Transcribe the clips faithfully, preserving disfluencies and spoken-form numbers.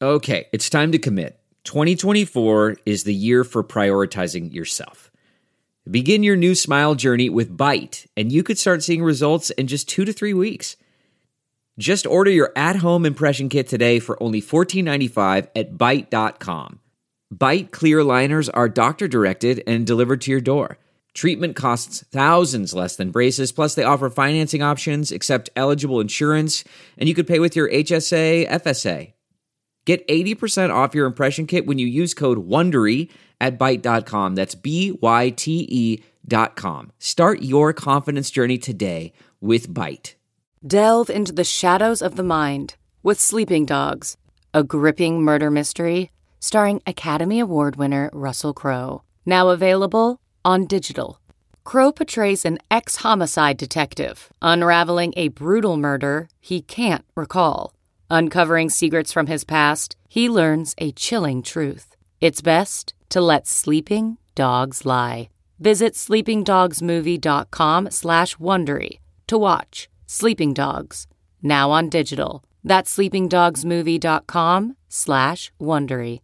Okay, it's time to commit. twenty twenty-four is the year for prioritizing yourself. Begin your new smile journey with Byte, and you could start seeing results in just two to three weeks. Just order your at-home impression kit today for only fourteen ninety-five at byte dot com. Byte clear aligners are doctor-directed and delivered to your door. Treatment costs thousands less than braces, plus they offer financing options, accept eligible insurance, and you could pay with your H S A, F S A. Get eighty percent off your impression kit when you use code WONDERY at byte dot com. That's B Y T E dot com. Start your confidence journey today with Byte. Delve into the shadows of the mind with Sleeping Dogs, a gripping murder mystery starring Academy Award winner Russell Crowe. Now available on digital. Crowe portrays an ex-homicide detective unraveling a brutal murder he can't recall. Uncovering secrets from his past, he learns a chilling truth. It's best to let sleeping dogs lie. Visit sleepingdogsmovie.com slash Wondery to watch Sleeping Dogs, now on digital. That's sleepingdogsmovie.com slash Wondery.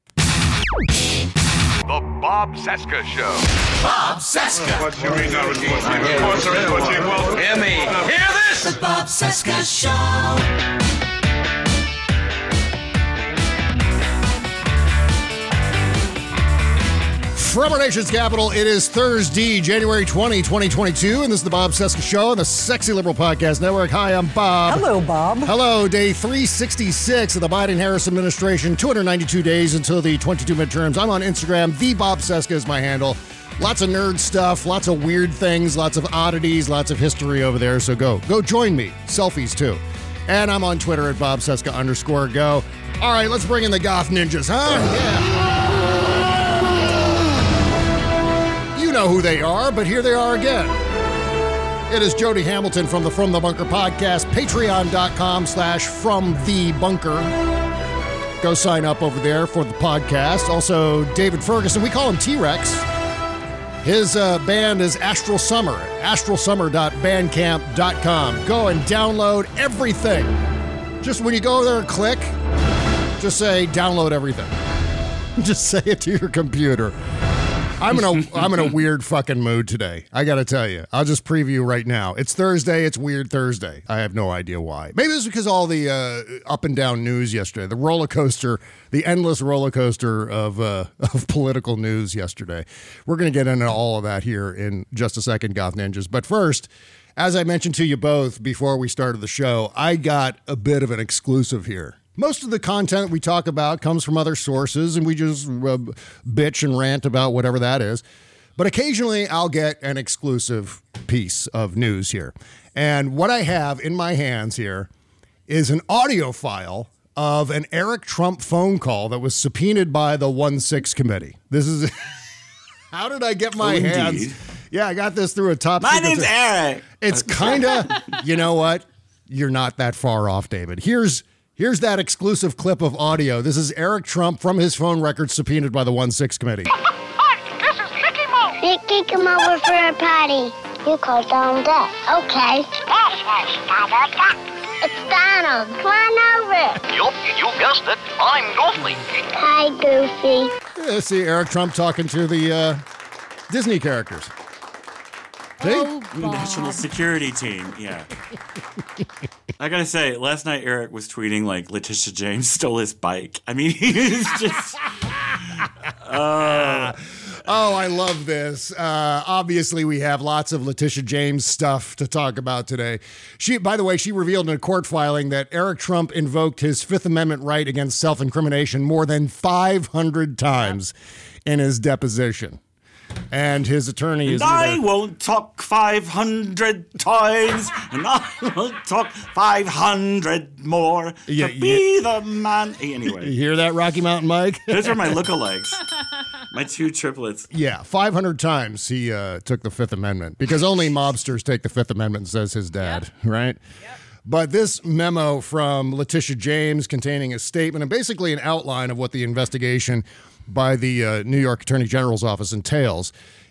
The Bob Cesca Show. Bob Cesca. What should we know? Reports are inputting. Well, Hear me. Hear this? The Bob Cesca Show. From our nation's capital, it is Thursday, January twentieth, twenty twenty-two, and this is the Bob Cesca Show on the Sexy Liberal Podcast Network. Hi, I'm Bob. Hello, Bob. Hello, day three sixty-six of the Biden-Harris administration, two hundred ninety-two days until the twenty-two midterms. I'm on Instagram. The Bob Cesca is my handle. Lots of nerd stuff, lots of weird things, lots of oddities, lots of history over there, so go. Go join me. Selfies, too. And I'm on Twitter at Bob Cesca underscore go. All right, let's bring in the Goth Ninjas, huh? Yeah. You know who they are, but here they are again. It is Jody Hamilton from the From the Bunker podcast, patreon.com slash from the bunker. Go sign up over there for the podcast. Also, David Ferguson, we call him T-Rex. His uh, band is Astral Summer, astral summer dot bandcamp dot com. Go and download everything. Just when you go there and click, just say download everything. Just say it to your computer. I'm in a I'm in a weird fucking mood today. I got to tell you. I'll just preview right now. It's Thursday. It's Weird Thursday. I have no idea why. Maybe it's because all the uh, up and down news yesterday, the roller coaster, the endless roller coaster of uh, of political news yesterday. We're going to get into all of that here in just a second, Goth Ninjas. But first, as I mentioned to you both before we started the show, I got a bit of an exclusive here. Most of the content we talk about comes from other sources, and we just uh, bitch and rant about whatever that is. But occasionally, I'll get an exclusive piece of news here. And what I have in my hands here is an audio file of an Eric Trump phone call that was subpoenaed by the one six committee. This is... How did I get my oh, hands? Yeah, I got this through a top... My name's Eric. It's kind of... You know what? You're not that far off, David. Here's... Here's that exclusive clip of audio. This is Eric Trump from his phone record subpoenaed by the one six committee. Hi, this is Mickey Mouse. Mickey, come over for a party. You call Donald Duck. Okay. This is Donald Duck. It's Donald. Come on over. Yup, you guessed it. I'm Goofy. Hi, Goofy. Yeah, see Eric Trump talking to the uh, Disney characters. Oh, National Security Team, yeah. I gotta say, last night Eric was tweeting like Letitia James stole his bike. I mean, he's just... Uh, oh, I love this. Uh, obviously, we have lots of Letitia James stuff to talk about today. She, by the way, she revealed in a court filing that Eric Trump invoked his Fifth Amendment right against self-incrimination more than five hundred times in his deposition. And his attorney is... And I won't talk five hundred times, and I will talk five hundred more yeah, to be yeah. the man. Anyway. You hear that, Rocky Mountain Mike? Those are my lookalikes. My two triplets. Yeah, five hundred times he uh, took the Fifth Amendment, because only mobsters take the Fifth Amendment, says his dad, yep. right? Yep. But this memo from Letitia James containing a statement and basically an outline of what the investigation by the uh, New York Attorney General's office entails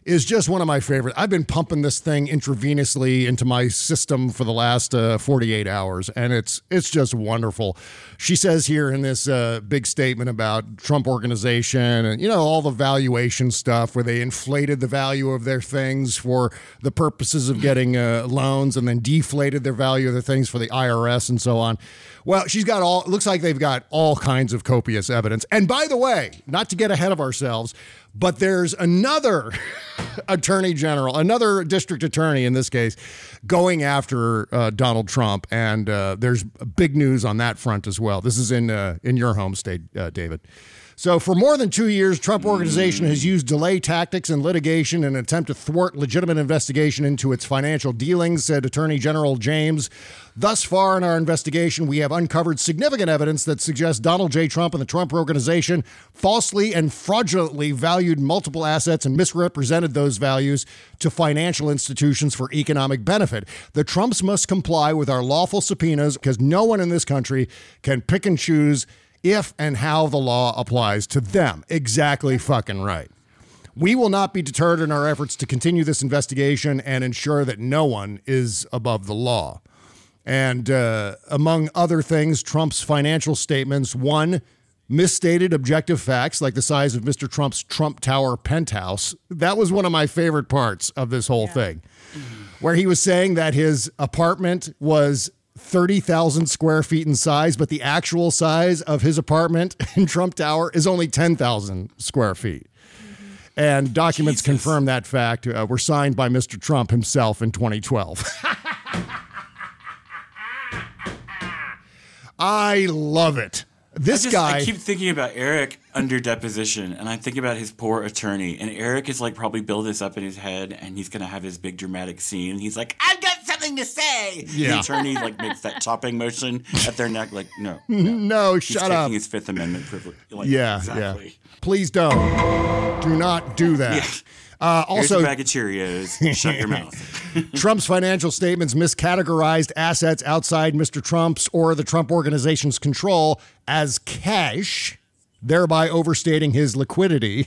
is just one of my favorite. I've been pumping this thing intravenously into my system for the last uh, forty-eight hours, and it's it's just wonderful. She says here in this uh, big statement about Trump Organization and, you know, all the valuation stuff where they inflated the value of their things for the purposes of getting uh, loans and then deflated their value of their things for the I R S and so on. Well, she's got all, it looks like they've got all kinds of copious evidence. And by the way, not to get ahead of ourselves, but there's another attorney general, another district attorney in this case, going after uh, Donald Trump. And uh, there's big news on that front as well. This is in uh, in your home state, uh, David. So for more than two years, Trump Organization has used delay tactics and litigation in an attempt to thwart legitimate investigation into its financial dealings, said Attorney General James. Thus far in our investigation, we have uncovered significant evidence that suggests Donald J. Trump and the Trump Organization falsely and fraudulently valued multiple assets and misrepresented those values to financial institutions for economic benefit. The Trumps must comply with our lawful subpoenas because no one in this country can pick and choose if and how the law applies to them. Exactly fucking right. We will not be deterred in our efforts to continue this investigation and ensure that no one is above the law. And uh, among other things, Trump's financial statements, one, misstated objective facts like the size of Mister Trump's Trump Tower penthouse. That was one of my favorite parts of this whole yeah. thing, where he was saying that his apartment was thirty thousand square feet in size, but the actual size of his apartment in Trump Tower is only ten thousand square feet. Mm-hmm. And documents Jesus. confirm that fact uh, were signed by Mister Trump himself in twenty twelve. I love it. This I just, guy. I keep thinking about Eric under deposition, and I think about his poor attorney. And Eric is like probably build this up in his head, and he's gonna have his big dramatic scene. And he's like, "I've got something to say." Yeah. The attorney like makes that chopping motion at their neck, like, "No, no, no he's shut taking up." His Fifth Amendment privilege. Like, yeah, exactly. yeah. Please don't. Do not do that. Yeah. Uh, also, here's a bag of Cheerios. Shut your mouth. Trump's financial statements miscategorized assets outside Mister Trump's or the Trump Organization's control as cash, thereby overstating his liquidity.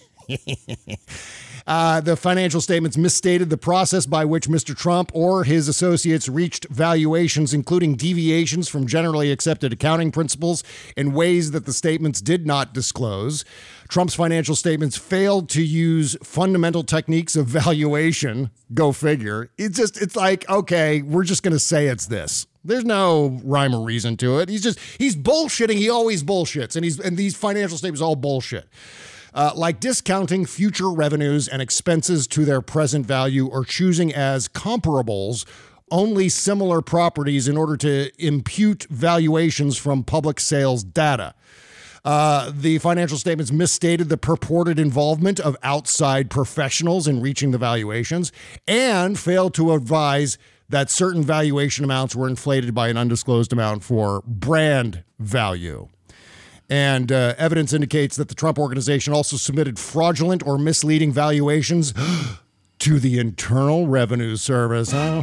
Uh, the financial statements misstated the process by which Mister Trump or his associates reached valuations, including deviations from generally accepted accounting principles in ways that the statements did not disclose. Trump's financial statements failed to use fundamental techniques of valuation. Go figure. It's just, it's like, okay, we're just going to say it's this. There's no rhyme or reason to it. He's just, he's bullshitting. He always bullshits. And he's, and these financial statements are all bullshit. Uh, like discounting future revenues and expenses to their present value or choosing as comparables only similar properties in order to impute valuations from public sales data. Uh, the financial statements misstated the purported involvement of outside professionals in reaching the valuations and failed to advise that certain valuation amounts were inflated by an undisclosed amount for brand value. And uh, evidence indicates that the Trump Organization also submitted fraudulent or misleading valuations to the Internal Revenue Service. Huh?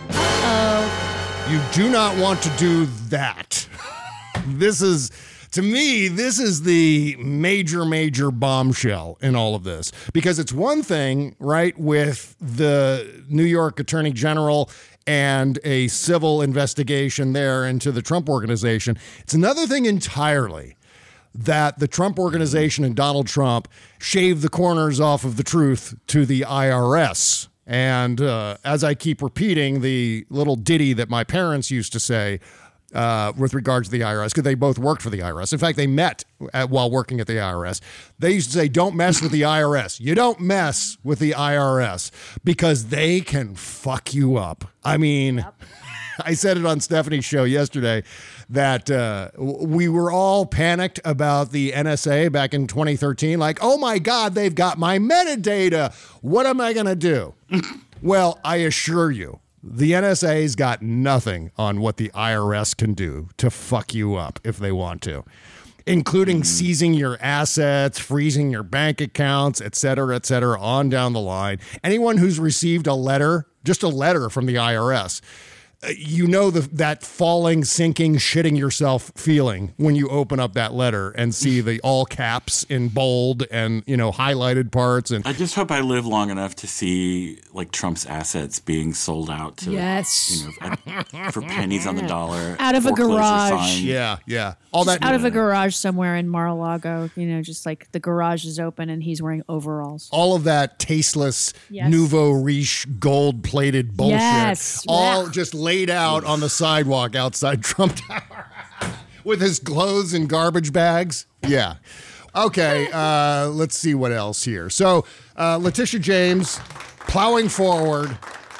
Uh-oh. You do not want to do that. This is, to me, this is the major, major bombshell in all of this. Because it's one thing, right, with the New York Attorney General and a civil investigation there into the Trump Organization. It's another thing entirely that the Trump Organization and Donald Trump shaved the corners off of the truth to the I R S. And uh, as I keep repeating the little ditty that my parents used to say uh, with regard to the I R S, because they both worked for the I R S. In fact, they met at, while working at the I R S. They used to say, don't mess with the I R S. You don't mess with the I R S because they can fuck you up. I mean... Yep. I said it on Stephanie's show yesterday that uh, we were all panicked about the N S A back in twenty thirteen. Like, oh my God, they've got my metadata. What am I going to do? Well, I assure you, the N S A's got nothing on what the I R S can do to fuck you up if they want to, including seizing your assets, freezing your bank accounts, et cetera, et cetera, on down the line. Anyone who's received a letter, just a letter from the I R S, you know the, that falling, sinking, shitting yourself feeling when you open up that letter and see the all caps in bold and, you know, highlighted parts. And I just hope I live long enough to see like Trump's assets being sold out to, Yes. you know, at, for pennies on the dollar. Out of a foreclosure garage. sign. yeah, yeah. All that. Out of a garage somewhere in Mar-a-Lago, you know, just like the garage is open and he's wearing overalls. all of that tasteless Yes. nouveau riche gold plated bullshit Yes. all Ugh. just laid out on the sidewalk outside Trump Tower with his clothes in garbage bags. Yeah. Okay, uh, let's see what else here. So, uh, Letitia James plowing forward,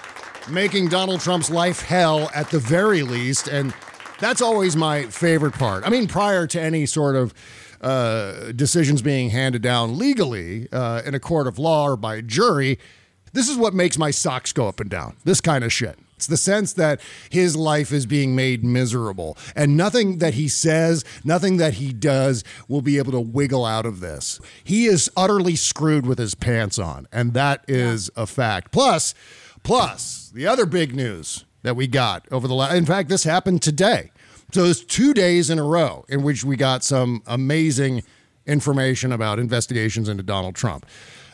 making Donald Trump's life hell at the very least, and that's always my favorite part. I mean, prior to any sort of uh, decisions being handed down legally uh, in a court of law or by a jury, this is what makes my socks go up and down. This kind of shit. It's the sense that his life is being made miserable, and nothing that he says, nothing that he does will be able to wiggle out of this. He is utterly screwed with his pants on, and that is a fact. Plus, plus the other big news that we got over the last, in fact, this happened today. So it's two days in a row in which we got some amazing information about investigations into Donald Trump.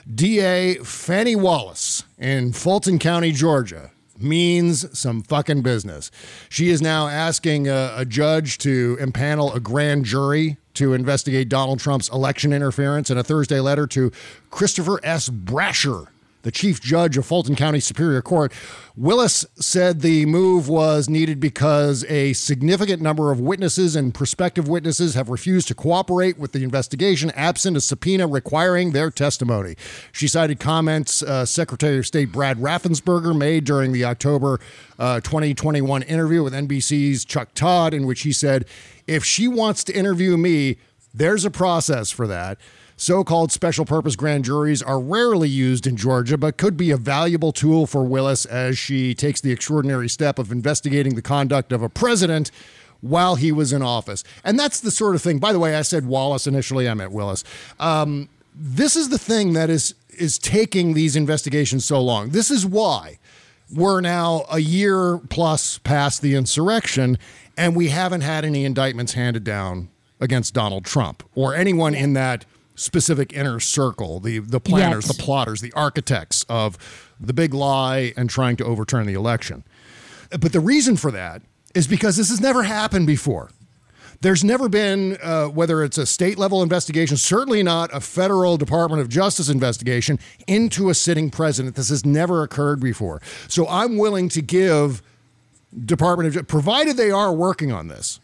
D A Fannie Wallace in Fulton County, Georgia, means some fucking business. She is now asking a, a judge to impanel a grand jury to investigate Donald Trump's election interference in a Thursday letter to Christopher S. Brasher, the chief judge of Fulton County Superior Court. Willis said the move was needed because a significant number of witnesses and prospective witnesses have refused to cooperate with the investigation absent a subpoena requiring their testimony. She cited comments uh, Secretary of State Brad Raffensperger made during the October uh, twenty twenty-one interview with N B C's Chuck Todd, in which he said, "If she wants to interview me, there's a process for that. So-called special purpose grand juries are rarely used in Georgia, but could be a valuable tool for Willis as she takes the extraordinary step of investigating the conduct of a president while he was in office." And that's the sort of thing, by the way, I said Wallace initially, I meant Willis. Um, this is the thing that is, is taking these investigations so long. This is why we're now a year plus past the insurrection, and we haven't had any indictments handed down against Donald Trump or anyone in that specific inner circle, the the planners, Yet. the plotters, the architects of the big lie and trying to overturn the election. But the reason for that is because this has never happened before. There's never been, uh, whether it's a state level investigation, certainly not a federal Department of Justice investigation into a sitting president. This has never occurred before. So I'm willing to give Department of Justice, provided they are working on this,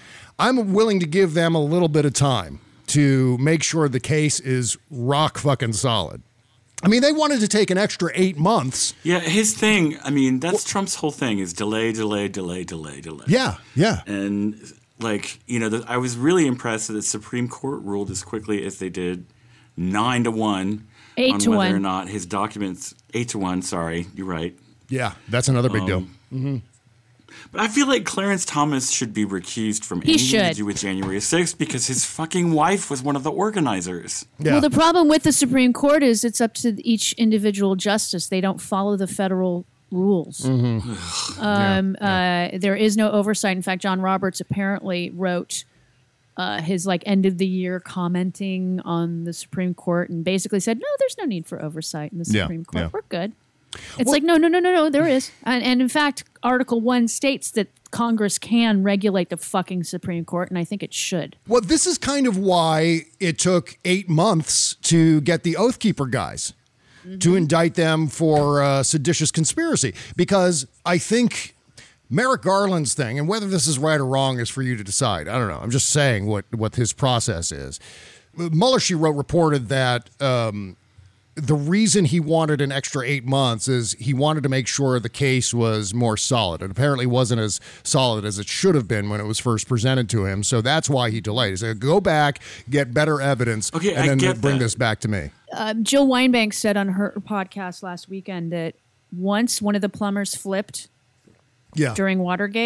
I'm willing to give them a little bit of time to make sure the case is rock fucking solid. I mean, they wanted to take an extra eight months. Yeah, his thing, I mean, that's well, Trump's whole thing is delay, delay, delay, delay, delay. Yeah, yeah. And, like, you know, the, I was really impressed that the Supreme Court ruled as quickly as they did, nine to one. Eight on to whether one. or not his documents, eight to one, sorry, you're right. Yeah, that's another big um, deal. Mm-hmm. But I feel like Clarence Thomas should be recused from He anything should. to do with January sixth because his fucking wife was one of the organizers. Yeah. Well, the problem with the Supreme Court is it's up to each individual justice. They don't follow the federal rules. Mm-hmm. um, yeah, yeah. Uh, there is no oversight. In fact, John Roberts apparently wrote uh, his like end of the year commenting on the Supreme Court and basically said, "No, there's no need for oversight in the Yeah, Supreme Court. yeah. We're good." It's Well- like, no, no, no, no, no, there is. And, and in fact, Article one states that Congress can regulate the fucking Supreme Court, and I think it should. Well, this is kind of why it took eight months to get the Oath Keeper guys mm-hmm. to indict them for uh, seditious conspiracy. Because I think Merrick Garland's thing, and whether this is right or wrong is for you to decide. I don't know. I'm just saying what, what his process is. Mueller, she wrote, reported that um, the reason he wanted an extra eight months is he wanted to make sure the case was more solid. It apparently wasn't as solid as it should have been when it was first presented to him. So that's why he delayed. He said, go back, get better evidence, Okay, and I then get bring that. this back to me. Uh, Jill Weinbank said on her podcast last weekend that once one of the plumbers flipped Yeah. during Watergate,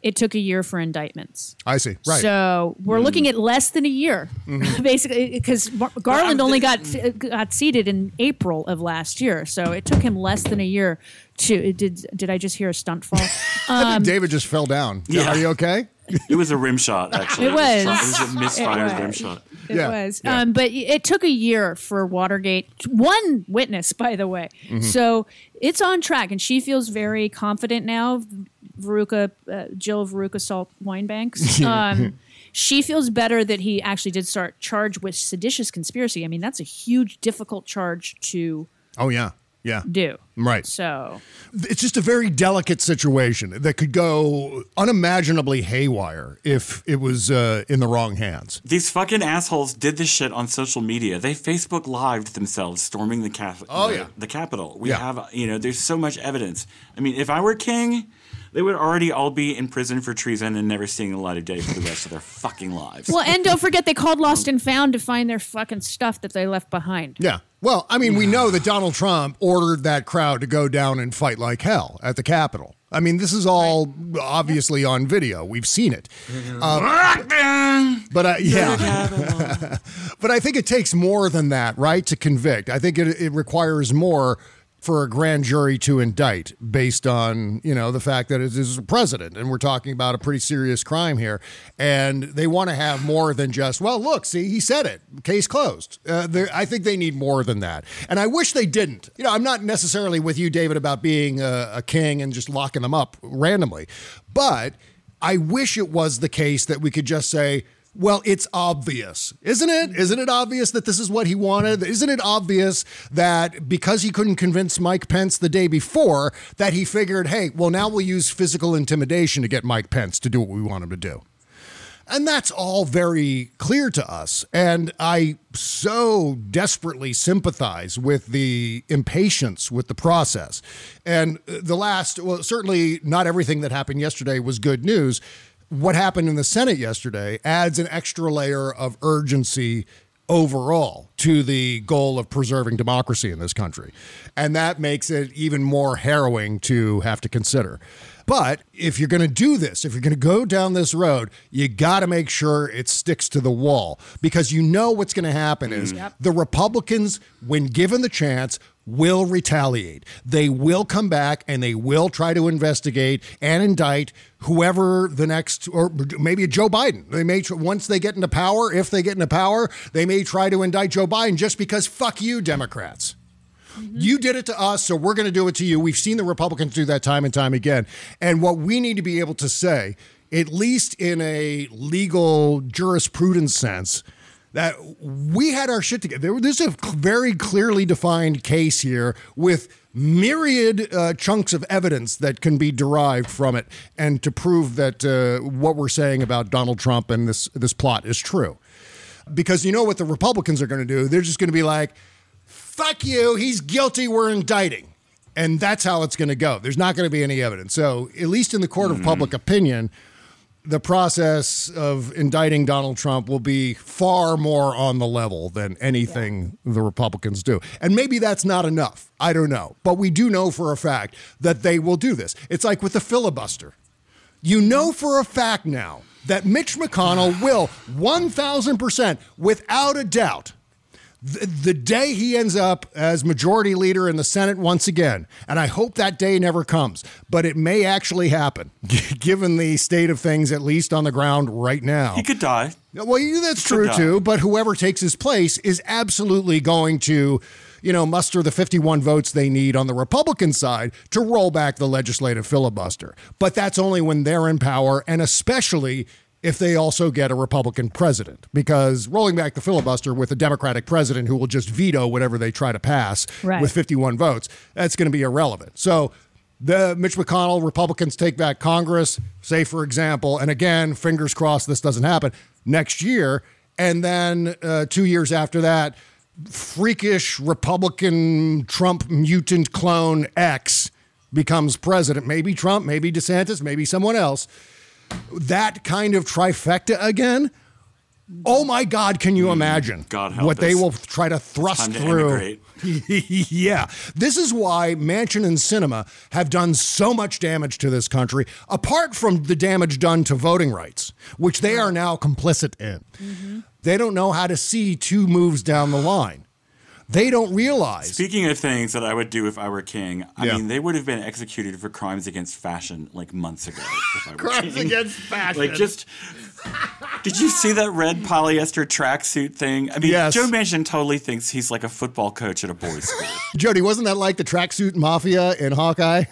it took a year for indictments. I see. Right. So we're mm. looking at less than a year, mm-hmm. basically, because Garland only got got seated in April of last year. So it took him less than a year to. Did did I just hear a stunt fall? Um, I think David just fell down. Yeah. Are you okay? It was a rim shot, actually. It was. It was a misfired it was. rim shot. It yeah. was. Yeah. Um, but it took a year for Watergate. One witness, by the way. Mm-hmm. So it's on track, and she feels very confident now. Veruca, uh, Jill Veruca Salt Winebanks. Um, she feels better that he actually did start charged with seditious conspiracy. I mean, that's a huge, difficult charge to. Oh yeah, yeah. Do right. So it's just a very delicate situation that could go unimaginably haywire if it was uh, in the wrong hands. These fucking assholes did this shit on social media. They Facebook lived themselves storming the cap- oh, the, yeah. the Capitol. We yeah. have, you know, there's so much evidence. I mean, if I were king, they would already all be in prison for treason and never seeing the light of day for the rest of their fucking lives. Well, and don't forget they called Lost and Found to find their fucking stuff that they left behind. Yeah. Well, I mean, we know that Donald Trump ordered that crowd to go down and fight like hell at the Capitol. I mean, this is all obviously on video. We've seen it. Um, but uh, yeah, but I think it takes more than that, right, to convict. I think it, it requires more for a grand jury to indict based on, you know, the fact that it is a president and we're talking about a pretty serious crime here. And they want to have more than just, well, look, see, he said it, case closed. Uh, I think they need more than that. And I wish they didn't. You know, I'm not necessarily with you, David, about being a, a king and just locking them up randomly. But I wish it was the case that we could just say, well, it's obvious, isn't it? Isn't it obvious that this is what he wanted? Isn't it obvious that because he couldn't convince Mike Pence the day before, that he figured, hey, well, now we'll use physical intimidation to get Mike Pence to do what we want him to do? And that's all very clear to us. And I so desperately sympathize with the impatience with the process. And the last, well, certainly not everything that happened yesterday was good news. What happened in the Senate yesterday adds an extra layer of urgency overall to the goal of preserving democracy in this country. And that makes it even more harrowing to have to consider. But if you're going to do this, if you're going to go down this road, you got to make sure it sticks to the wall, because you know what's going to happen is yep. the Republicans, when given the chance, will retaliate. They will come back and they will try to investigate and indict whoever the next, or maybe Joe Biden. They may, once they get into power, if they get into power, they may try to indict Joe Biden just because fuck you, Democrats. Mm-hmm. You did it to us, so we're going to do it to you. We've seen the Republicans do that time and time again. And what we need to be able to say, at least in a legal jurisprudence sense, that we had our shit together. There's a very clearly defined case here with myriad uh, chunks of evidence that can be derived from it, and to prove that uh, what we're saying about Donald Trump and this this plot is true. Because you know what the Republicans are going to do? They're just going to be like, fuck you, he's guilty, we're indicting. And that's how it's going to go. There's not going to be any evidence. So at least in the court of mm-hmm. public opinion, the process of indicting Donald Trump will be far more on the level than anything yeah. the Republicans do. And maybe that's not enough. I don't know. But we do know for a fact that they will do this. It's like with the filibuster. You know for a fact now that Mitch McConnell will one thousand percent, without a doubt, The, the day he ends up as majority leader in the Senate once again, and I hope that day never comes, but it may actually happen, given the state of things, at least on the ground right now. He could die. Well, yeah, that's true too, but whoever takes his place is absolutely going to, you know, muster the fifty-one votes they need on the Republican side to roll back the legislative filibuster. But that's only when they're in power, and especially if they also get a Republican president, because rolling back the filibuster with a Democratic president who will just veto whatever they try to pass right. with fifty-one votes, that's going to be irrelevant. So the Mitch McConnell Republicans take back Congress, say, for example, and again, fingers crossed this doesn't happen, next year. And then uh, two years after that, freakish Republican Trump mutant clone X becomes president. Maybe Trump, maybe DeSantis, maybe someone else. That kind of trifecta again, Oh my God, can you imagine God help what us. they will try to thrust Time to through? integrate. Yeah. This is why Manchin and Sinema have done so much damage to this country, apart from the damage done to voting rights, which they are now complicit in. Mm-hmm. They don't know how to see two moves down the line. They don't realize. Speaking of things that I would do if I were king, I Yeah. mean, they would have been executed for crimes against fashion like months ago. If I were Crimes king. against fashion. Like, just. Did you see that red polyester tracksuit thing? I mean, Yes. Joe Manchin totally thinks he's like a football coach at a boys' school. Jody, wasn't that like the tracksuit mafia in Hawkeye?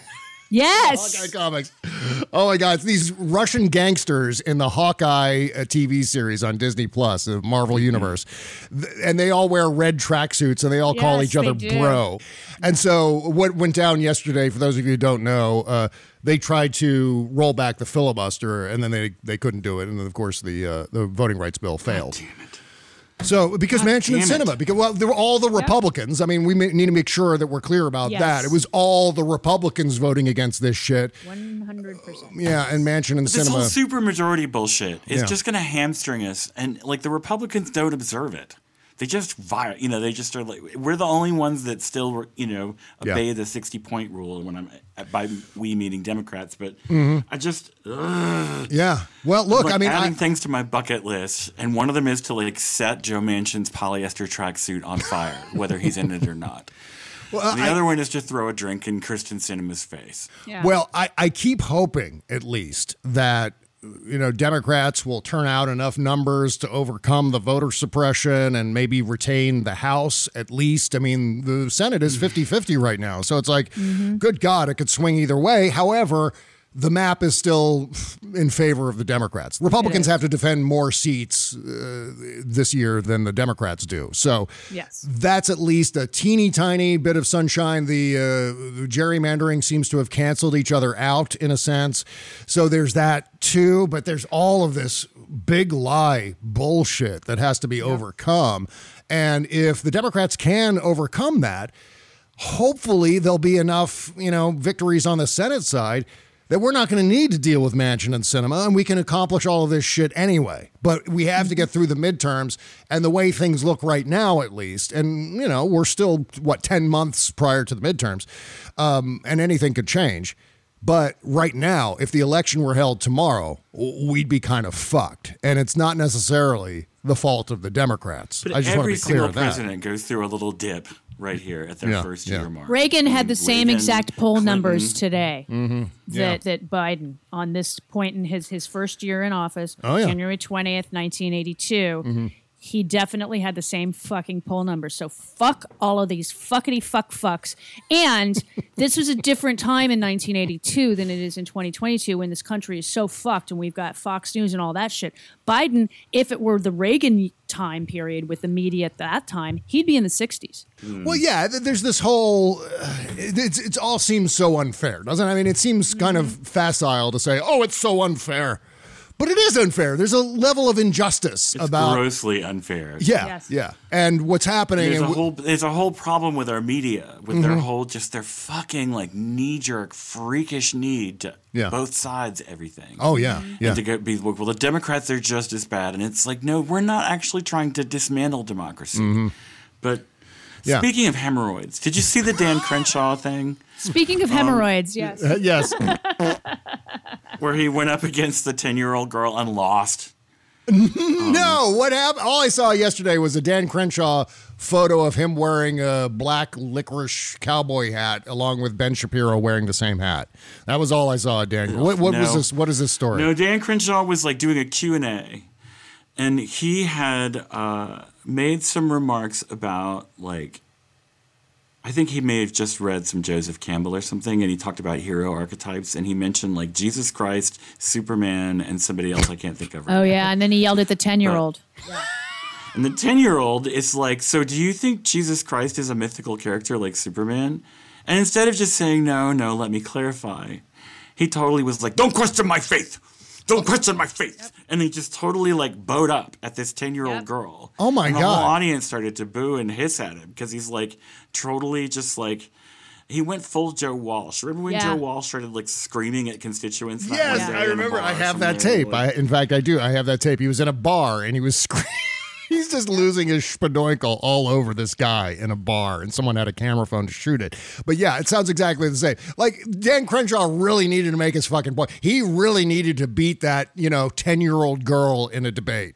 Yes. Hawkeye comics. Oh my God, it's these Russian gangsters in the Hawkeye uh, T V series on Disney Plus, the Marvel Universe, Th- and they all wear red tracksuits and they all call Yes, each other they do. bro. And so, what went down yesterday, for those of you who don't know, uh, they tried to roll back the filibuster and then they they couldn't do it, and then of course the uh, the voting rights bill failed. Damn it. So, because Manchin and damn it. Sinema, because well, they were all the Republicans. I mean, we ma- need to make sure that we're clear about Yes. that. It was all the Republicans voting against this shit. one hundred percent. Yeah, and Manchin and This whole Sinema. supermajority bullshit is Yeah. just going to hamstring us, and like the Republicans don't observe it. They just vi you know, they just are like, we're the only ones that still, you know, obey Yeah. the sixty point rule. When I'm by we meaning Democrats, but Mm-hmm. I just ugh. Yeah. Well, look, Like, I mean, adding I, things to my bucket list, and one of them is to like set Joe Manchin's polyester tracksuit on fire, whether he's in it or not. well, And the I- other one is to throw a drink in Kristen Sinema's face. Yeah. well, I, I keep hoping, at least, that you know Democrats will turn out enough numbers to overcome the voter suppression and maybe retain the House at least. I mean, the Senate is fifty-fifty right now, so it's like, good God, it could swing either way. However, the map is still in favor of the Democrats. Republicans have to defend more seats uh, this year than the Democrats do. So Yes. that's at least a teeny tiny bit of sunshine. The, uh, the gerrymandering seems to have canceled each other out in a sense. So there's that too, but there's all of this big lie bullshit that has to be overcome. And if the Democrats can overcome that, hopefully there'll be enough, you know, victories on the Senate side that we're not going to need to deal with Manchin and Sinema, and we can accomplish all of this shit anyway. But we have to get through the midterms, and the way things look right now, at least, and, you know, we're still, what, ten months prior to the midterms, um, and anything could change. But right now, if the election were held tomorrow, w- we'd be kind of fucked. And it's not necessarily the fault of the Democrats. But I just want to every be clear single of that. president goes through a little dip right here at their Yeah, first yeah. year mark. Reagan had the same Reagan, exact poll Clinton. numbers today Mm-hmm. Yeah. that, that Biden on this point in his, his first year in office, Oh, yeah. January twentieth, nineteen eighty-two. Mm-hmm. He definitely had the same fucking poll numbers. So fuck all of these fuckity fuck fucks. And this was a different time in nineteen eighty-two than it is in twenty twenty-two when this country is so fucked and we've got Fox News and all that shit. Biden, if it were the Reagan time period with the media at that time, he'd be in the sixties. Well, yeah, th- there's this whole, uh, it, it's, it's all seems so unfair, doesn't it? I mean, it seems kind of facile to say, oh, it's so unfair. But it is unfair. There's a level of injustice It's about. grossly unfair. Yeah, Yes. yeah. And what's happening. There's a and w- whole there's a whole problem with our media, with Mm-hmm. their whole just their fucking like knee jerk freakish need to Yeah. both sides everything. oh, yeah, yeah. And to go be well, the Democrats are just as bad, and it's like no, we're not actually trying to dismantle democracy. But Mm-hmm. Yeah. speaking of hemorrhoids, did you see the Dan Crenshaw thing Speaking of hemorrhoids, yes. Uh, yes. where he went up against the ten year old girl and lost? No, what happened? All I saw yesterday was a Dan Crenshaw photo of him wearing a black licorice cowboy hat, along with Ben Shapiro wearing the same hat. That was all I saw, Dan. What, what was No. this? What is this story? No, Dan Crenshaw was like doing a Q and A, and he had uh, made some remarks about like, I think he may have just read some Joseph Campbell or something, and he talked about hero archetypes, and he mentioned like Jesus Christ, Superman, and somebody else I can't think of. Right Oh, now. yeah. And then he yelled at the ten-year-old. And the ten-year-old is like, so do you think Jesus Christ is a mythical character like Superman? And instead of just saying, no, no, let me clarify, he totally was like, don't question my faith. Don't question my faith. Yep. And he just totally like bowed up at this ten-year-old Yep. girl. Oh, my and the God. whole audience started to boo and hiss at him because he's like totally just like, He went full Joe Walsh. Remember when Yeah. Joe Walsh started like screaming at constituents? that Yes, one day I in a remember. bar I have somewhere, that tape. I, like- in fact, I do. I have that tape. He was in a bar and he was screaming. He's just losing his spadoinkle all over this guy in a bar, and someone had a camera phone to shoot it. But yeah, it sounds exactly the same. Like, Dan Crenshaw really needed to make his fucking point. He really needed to beat that, you know, ten-year-old girl in a debate.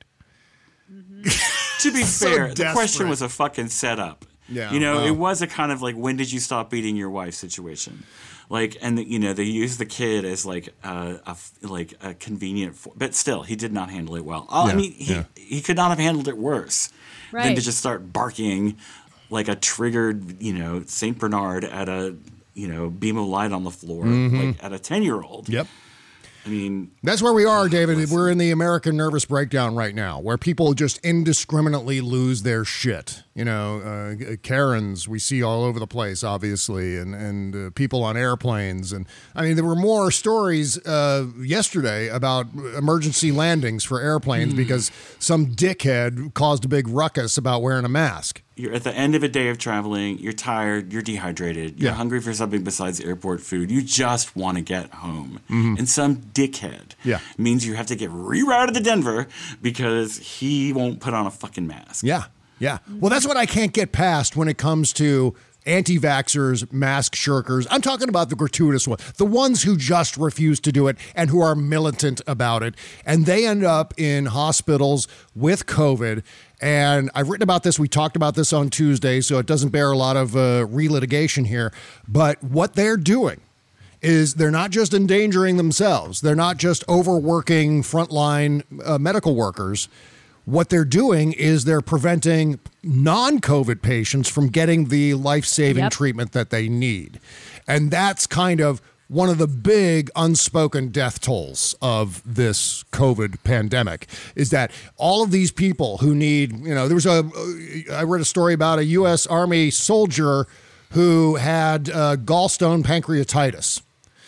To be So fair, the desperate. question was a fucking setup. Yeah, You know, wow. it was a kind of like, when did you stop beating your wife situation? Like, and, the, you know, they used the kid as like a, a f- like a convenient, for, but still, he did not handle it well. Oh, Yeah, I mean, he, yeah. he could not have handled it worse than Right. to just start barking like a triggered, you know, Saint Bernard at a, you know, beam of light on the floor, Mm-hmm. like at a ten-year-old. Yep. I mean, That's where we are, David. We're in the American nervous breakdown right now, where people just indiscriminately lose their shit. You know, uh, Karens we see all over the place, obviously, and and uh, people on airplanes. And I mean, there were more stories uh, yesterday about emergency landings for airplanes because some dickhead caused a big ruckus about wearing a mask. you're at the end of a day of traveling, you're tired, you're dehydrated, you're Yeah. hungry for something besides airport food, you just want to get home. And some dickhead Yeah. means you have to get rerouted to Denver because he won't put on a fucking mask. Yeah, yeah. Well, that's what I can't get past when it comes to anti-vaxxers, mask shirkers. I'm talking about the gratuitous ones, the ones who just refuse to do it and who are militant about it. And they end up in hospitals with COVID. And I've written about this. We talked about this on Tuesday, so it doesn't bear a lot of uh, relitigation here. But what they're doing is they're not just endangering themselves. They're not just overworking frontline uh, medical workers. What they're doing is they're preventing non-COVID patients from getting the life-saving Yep. treatment that they need. And that's kind of one of the big unspoken death tolls of this COVID pandemic, is that all of these people who need, you know, there was a, I read a story about a U S Army soldier who had uh, gallstone pancreatitis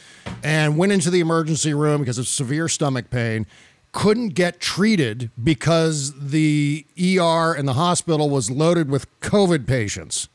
and went into the emergency room because of severe stomach pain, couldn't get treated because the E R and the hospital was loaded with COVID patients.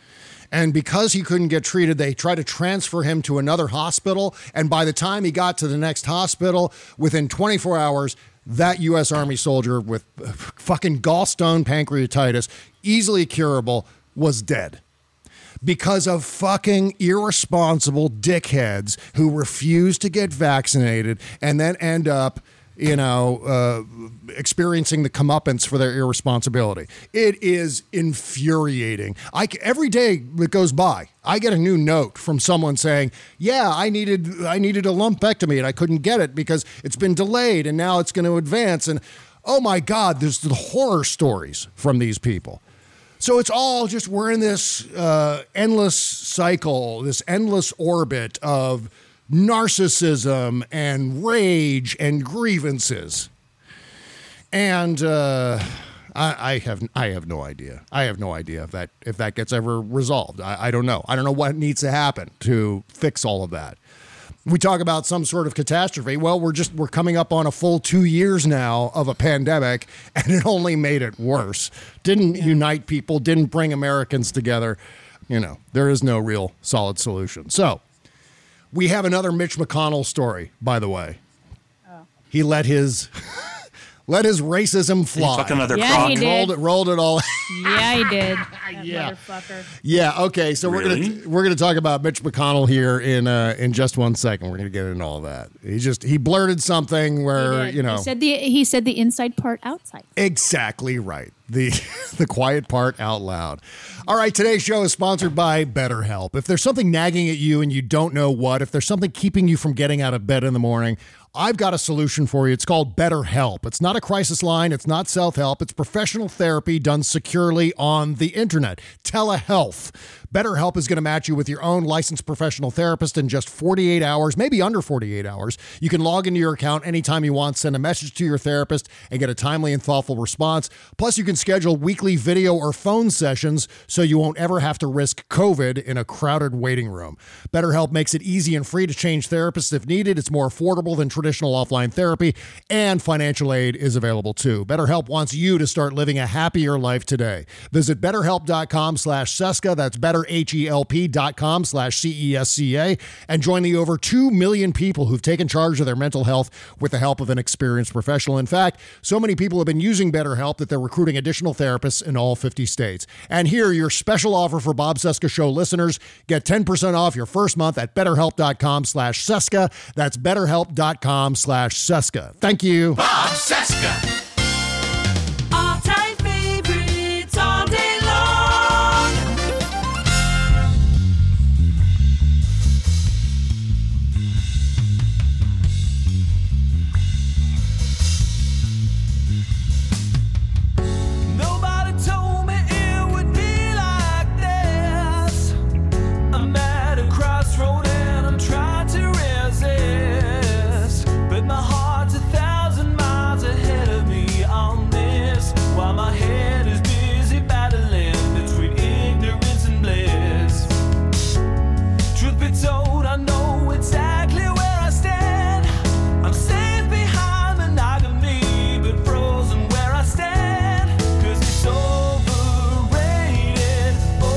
And because he couldn't get treated, they tried to transfer him to another hospital. And by the time he got to the next hospital, within twenty-four hours, that U S Army soldier with fucking gallstone pancreatitis, easily curable, was dead. Because of fucking irresponsible dickheads who refuse to get vaccinated and then end up, you know, uh, experiencing the comeuppance for their irresponsibility. It is infuriating. I, every day that goes by, I get a new note from someone saying, yeah, I needed, I needed a lumpectomy and I couldn't get it because it's been delayed and now it's going to advance. And oh my God, there's the horror stories from these people. So it's all just, we're in this uh, endless cycle, this endless orbit of narcissism and rage and grievances. And uh, I, I have I have no idea. I have no idea if that if that gets ever resolved. I, I don't know. I don't know what needs to happen to fix all of that. We talk about some sort of catastrophe. Well, we're just we're coming up on a full two years now of a pandemic, and it only made it worse. Didn't unite people, didn't bring Americans together. You know, there is no real solid solution. So we have another Mitch McConnell story, by the way. Oh. He let his let his racism fly. Fuck another Yeah, crock. he did. Rolled it, rolled it all. Yeah, he did. That Yeah. motherfucker. Yeah. Okay. So Really? we're gonna we're gonna talk about Mitch McConnell here in uh, in just one second. We're gonna get into all that. He just he blurted something where He did. you know he said the he said the inside part outside. exactly right. The the quiet part out loud. All right, today's show is sponsored by BetterHelp. If there's something nagging at you and you don't know what, if there's something keeping you from getting out of bed in the morning, I've got a solution for you. It's called BetterHelp. It's not a crisis line. It's not self-help. It's professional therapy done securely on the internet. Telehealth. BetterHelp is going to match you with your own licensed professional therapist in just forty-eight hours, maybe under forty-eight hours. You can log into your account anytime you want, send a message to your therapist, and get a timely and thoughtful response. Plus, you can schedule weekly weekly video or phone sessions so you won't ever have to risk COVID in a crowded waiting room. BetterHelp makes it easy and free to change therapists if needed. It's more affordable than traditional offline therapy, and financial aid is available too. BetterHelp wants you to start living a happier life today. Visit betterhelp.com slash Seska. That's betterhelp.com slash C-E-S-C-A and join the over two million people who've taken charge of their mental health with the help of an experienced professional. In fact, so many people have been using BetterHelp that they're recruiting additional therapists in all fifty states. And here, your special offer for Bob Cesca Show listeners. Get ten percent off your first month at betterhelp.com slash Seska. That's betterhelp.com slash Seska. Thank you. Bob Cesca. All-time favorites all day long. Nobody told me it would be like this. I'm at a crossroad and I'm trying to resist, but my heart's a thousand miles ahead of me on this, while my head is busy battling between ignorance and bliss. Truth be told, I know exactly where I stand. I'm safe behind monogamy, but frozen where I stand, 'cause it's overrated,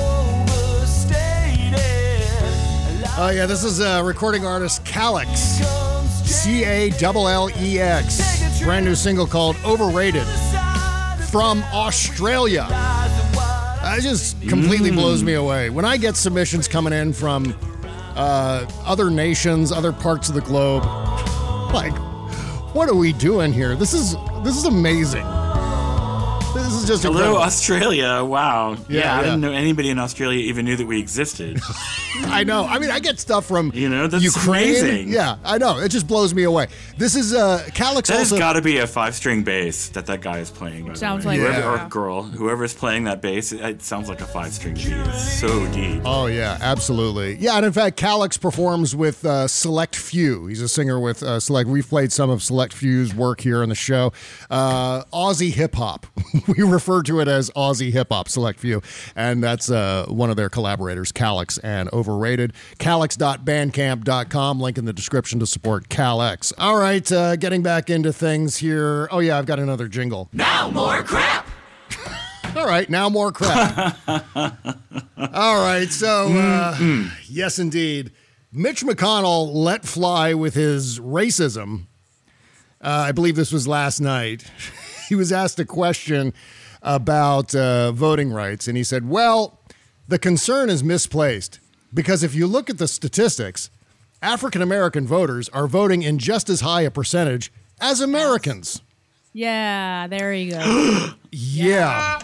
overstated. Oh, yeah, this is uh, recording artist Calix. C A L L E X. Brand new single called Overrated from Australia. That just completely Mm. blows me away. When I get submissions coming in from uh, other nations, other parts of the globe, like, what are we doing here? This is this is amazing. This is just Hello, incredible. Australia. Wow. Yeah, Yeah, I didn't yeah. know anybody in Australia even knew that we existed. I know. I mean, I get stuff from You know, that's Ukraine. amazing. Yeah, I know. It just blows me away. This is uh, Calix That has also. got to be a five-string bass that that guy is playing. by the Sounds way. like Whoever, it. or girl, whoever's playing that bass, it, it sounds like a five-string key. It's so deep. Oh, yeah, absolutely. Yeah, and in fact, Calix performs with uh, Select Few. He's a singer with uh, Select. We've played some of Select Few's work here on the show. Uh, Aussie hip hop. We refer to it as Aussie hip hop, Select Few. And that's uh, one of their collaborators, Calix and Overrated. calix dot bandcamp dot com, link in the description to support Calix. All right, uh, getting back into things here. Oh, yeah, I've got another jingle. Now more crap. All right, now more crap. All right, so, uh, yes, indeed. Mitch McConnell let fly with his racism. Uh, I believe this was last night. He was asked a question about uh, voting rights, and he said, well, the concern is misplaced because if you look at the statistics, African-American voters are voting in just as high a percentage as Americans. Yeah, there you go. Yeah.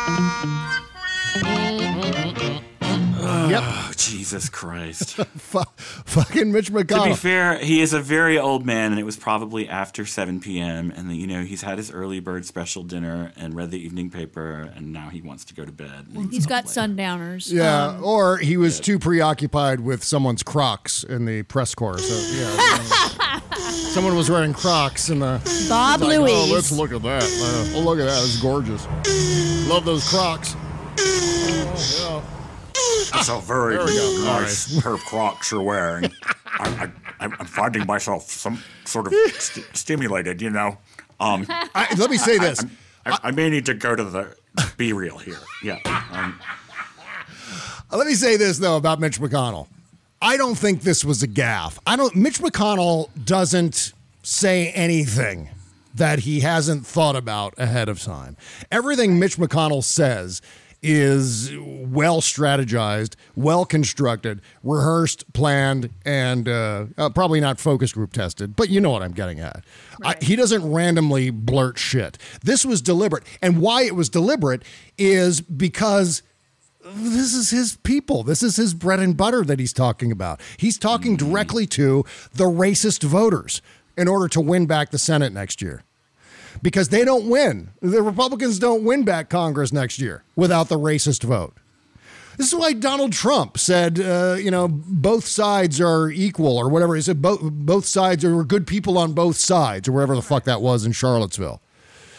Yep. Oh, Jesus Christ. F- fucking Mitch To be McConnell. fair, he is a very old man, and it was probably after seven p.m., and, you know, he's had his early bird special dinner and read the evening paper, and now he wants to go to bed. He's got sundowners. Yeah, Um, or he was too preoccupied with someone's Crocs in the press corps. So, yeah. Someone was wearing Crocs in the... Bob Like, Louise. oh, let's look at that. Uh, oh, look at that. It's gorgeous. Love those Crocs. Oh, It's a very There we go. All nice pair of Crocs you're wearing. I, I, I'm finding myself some sort of st- stimulated, you know. Um, I, let me say this. I, I, I may need to go to the Be Real here. Yeah. Um, Let me say this, though, about Mitch McConnell. I don't think this was a gaffe. I don't. Mitch McConnell doesn't say anything that he hasn't thought about ahead of time. Everything Mitch McConnell says is well strategized, well constructed, rehearsed, planned, and uh, uh, probably not focus group tested, but you know what I'm getting at. I, he doesn't randomly blurt shit. This was deliberate. And why it was deliberate is because this is his people. This is his bread and butter that he's talking about. He's talking directly to the racist voters in order to win back the Senate next year. Because they don't win. The Republicans don't win back Congress next year without the racist vote. This is why Donald Trump said, uh, you know, both sides are equal or whatever. He said both both sides are good people on both sides or wherever the fuck that was in Charlottesville.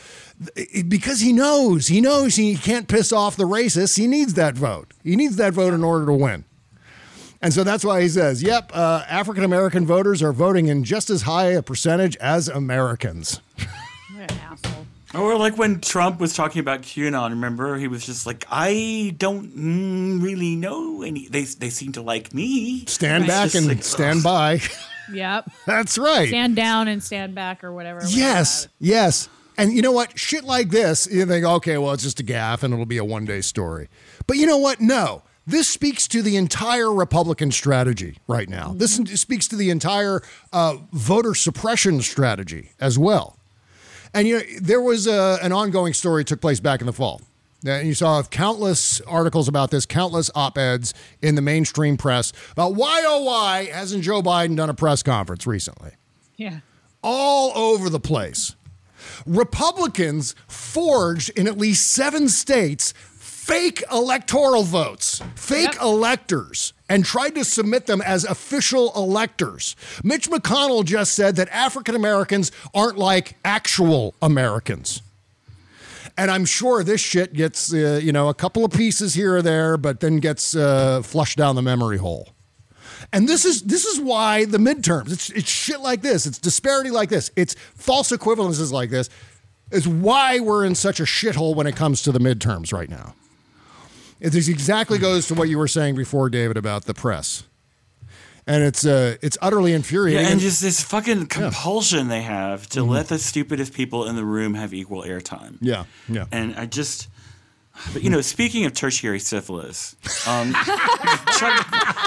Because he knows, he knows he can't piss off the racists. He needs that vote. He needs that vote in order to win. And so that's why he says, yep, uh, African-American voters are voting in just as high a percentage as Americans. What an asshole. Or like when Trump was talking about QAnon, remember? He was just like, I don't mm, really know any. They, they seem to like me. Stand back and like, stand ugh. by. Yep. That's right. Stand down and stand back or whatever. Yes, yes. And you know what? Shit like this, you think, okay, well, it's just a gaffe and it'll be a one-day story. But you know what? No. This speaks to the entire Republican strategy right now. Mm-hmm. This speaks to the entire uh, voter suppression strategy as well. And you know, there was a, an ongoing story that took place back in the fall. And you saw countless articles about this, countless op-eds in the mainstream press about why, oh, why hasn't Joe Biden done a press conference recently? Yeah. All over the place. Republicans forged in at least seven states fake electoral votes, fake yep. electors, and tried to submit them as official electors. Mitch McConnell just said that African Americans aren't like actual Americans. And I'm sure this shit gets, uh, you know, a couple of pieces here or there, but then gets uh, flushed down the memory hole. And this is this is why the midterms, it's, it's shit like this. It's disparity like this. It's false equivalences like this. It's why we're in such a shithole when it comes to the midterms right now. It exactly goes to what you were saying before, David, about the press. And it's uh, it's utterly infuriating. Yeah, and just this fucking compulsion yeah. they have to mm-hmm. let the stupidest people in the room have equal airtime. Yeah, yeah. And I just... But, you know, speaking of tertiary syphilis, um, Chuck,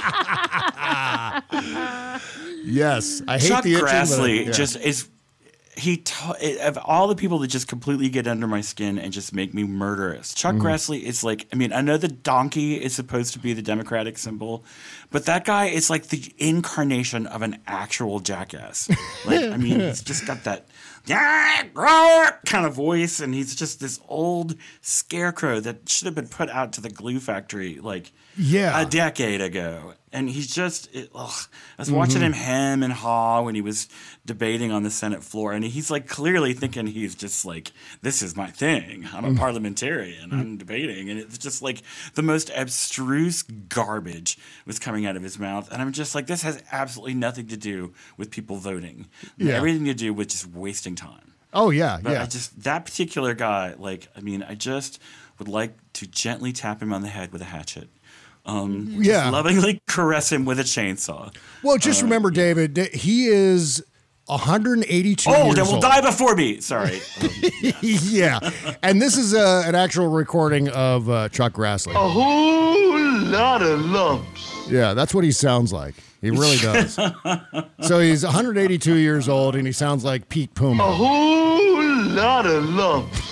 yes, I hate Chuck the itching, Grassley but, yeah. just is he ta- of all the people that just completely get under my skin and just make me murderous. Chuck mm-hmm. Grassley is like, I mean, I know the donkey is supposed to be the Democratic symbol, but that guy is like the incarnation of an actual jackass. Like, I mean, he's just got that kind of voice, and he's just this old scarecrow that should have been put out to the glue factory like yeah. a decade ago. And he's just, it, ugh. I was watching mm-hmm. him hem and haw when he was debating on the Senate floor, and he's like clearly thinking he's just like, this is my thing. I'm a mm-hmm. parliamentarian. Mm-hmm. I'm debating. And it's just like the most abstruse garbage was coming out of his mouth. And I'm just like, this has absolutely nothing to do with people voting. Yeah. Everything to do with just wasting time. Oh, yeah, but yeah. I just, that particular guy, like, I mean, I just would like to gently tap him on the head with a hatchet. Um, yeah. Just lovingly caress him with a chainsaw. Well, just uh, remember, David, he is one hundred eighty-two oh, years then will old. die before me. Sorry. Um, yeah. yeah. And this is uh, an actual recording of uh, Chuck Grassley. A whole lot of lumps. Yeah, that's what he sounds like. He really does. So he's one hundred eighty-two years old, and he sounds like Pete Puma. A whole lot of lumps.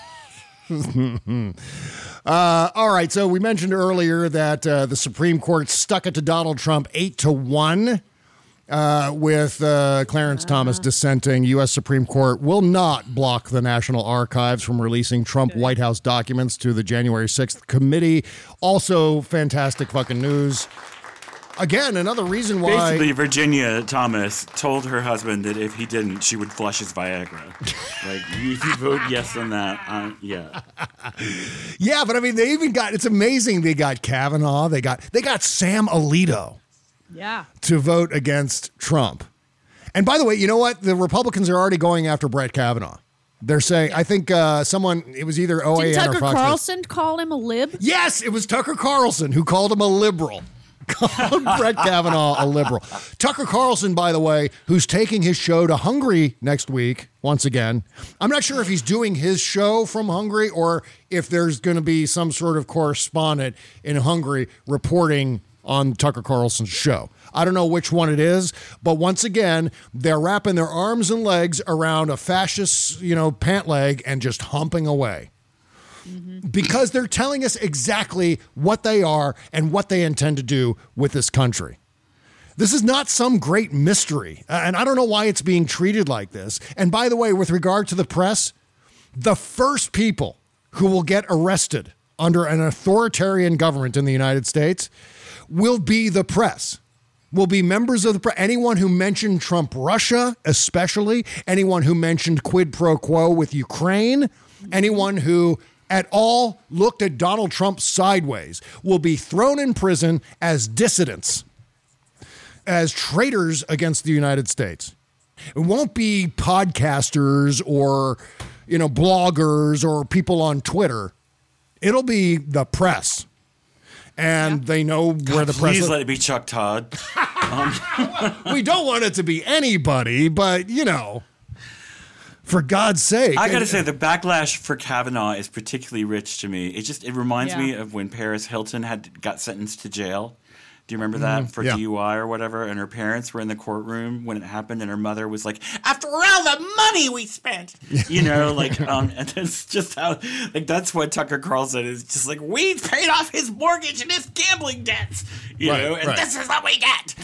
Uh, all right, so we mentioned earlier that uh, the Supreme Court stuck it to Donald Trump eight to one uh, with uh, Clarence uh-huh. Thomas dissenting. U S Supreme Court will not block the National Archives from releasing Trump okay. White House documents to the January sixth committee. Also, fantastic fucking news. Again, another reason why... Basically, Virginia Thomas told her husband that if he didn't, she would flush his Viagra. Like, if you vote yes on that, uh, yeah. Yeah, but I mean, they even got... It's amazing they got Kavanaugh. They got they got Sam Alito. Yeah. To vote against Trump. And by the way, you know what? The Republicans are already going after Brett Kavanaugh. They're saying, I think uh, someone, it was either O A N Did Tucker or Fox. Carlson call him a lib? Yes, it was Tucker Carlson who called him a liberal. Called Brett Kavanaugh a liberal. Tucker Carlson, by the way, who's taking his show to Hungary next week, once again. I'm not sure if he's doing his show from Hungary or if there's going to be some sort of correspondent in Hungary reporting on Tucker Carlson's show. I don't know which one it is, but once again, they're wrapping their arms and legs around a fascist, you know, pant leg and just humping away. Mm-hmm. Because they're telling us exactly what they are and what they intend to do with this country. This is not some great mystery, and I don't know why it's being treated like this. And by the way, with regard to the press, the first people who will get arrested under an authoritarian government in the United States will be the press. Will be members of the press. Anyone who mentioned Trump Russia, especially anyone who mentioned quid pro quo with Ukraine, Anyone who at all looked at Donald Trump sideways will be thrown in prison as dissidents, as traitors against the United States. It won't be podcasters or, you know, bloggers or people on Twitter. It'll be the press. And yeah. they know God, where the press is. Please let it be Chuck Todd. um. We don't want it to be anybody, but, you know, for God's sake. I got to say, the backlash for Kavanaugh is particularly rich to me. It just it reminds yeah. me of when Paris Hilton had got sentenced to jail. Do you remember that, mm, for yeah. D U I or whatever? And her parents were in the courtroom when it happened, and her mother was like, "After all the money we spent," you know, like, um, and it's just how, like, that's what Tucker Carlson is just like, we paid off his mortgage and his gambling debts, you right, know, and right. this is what we get.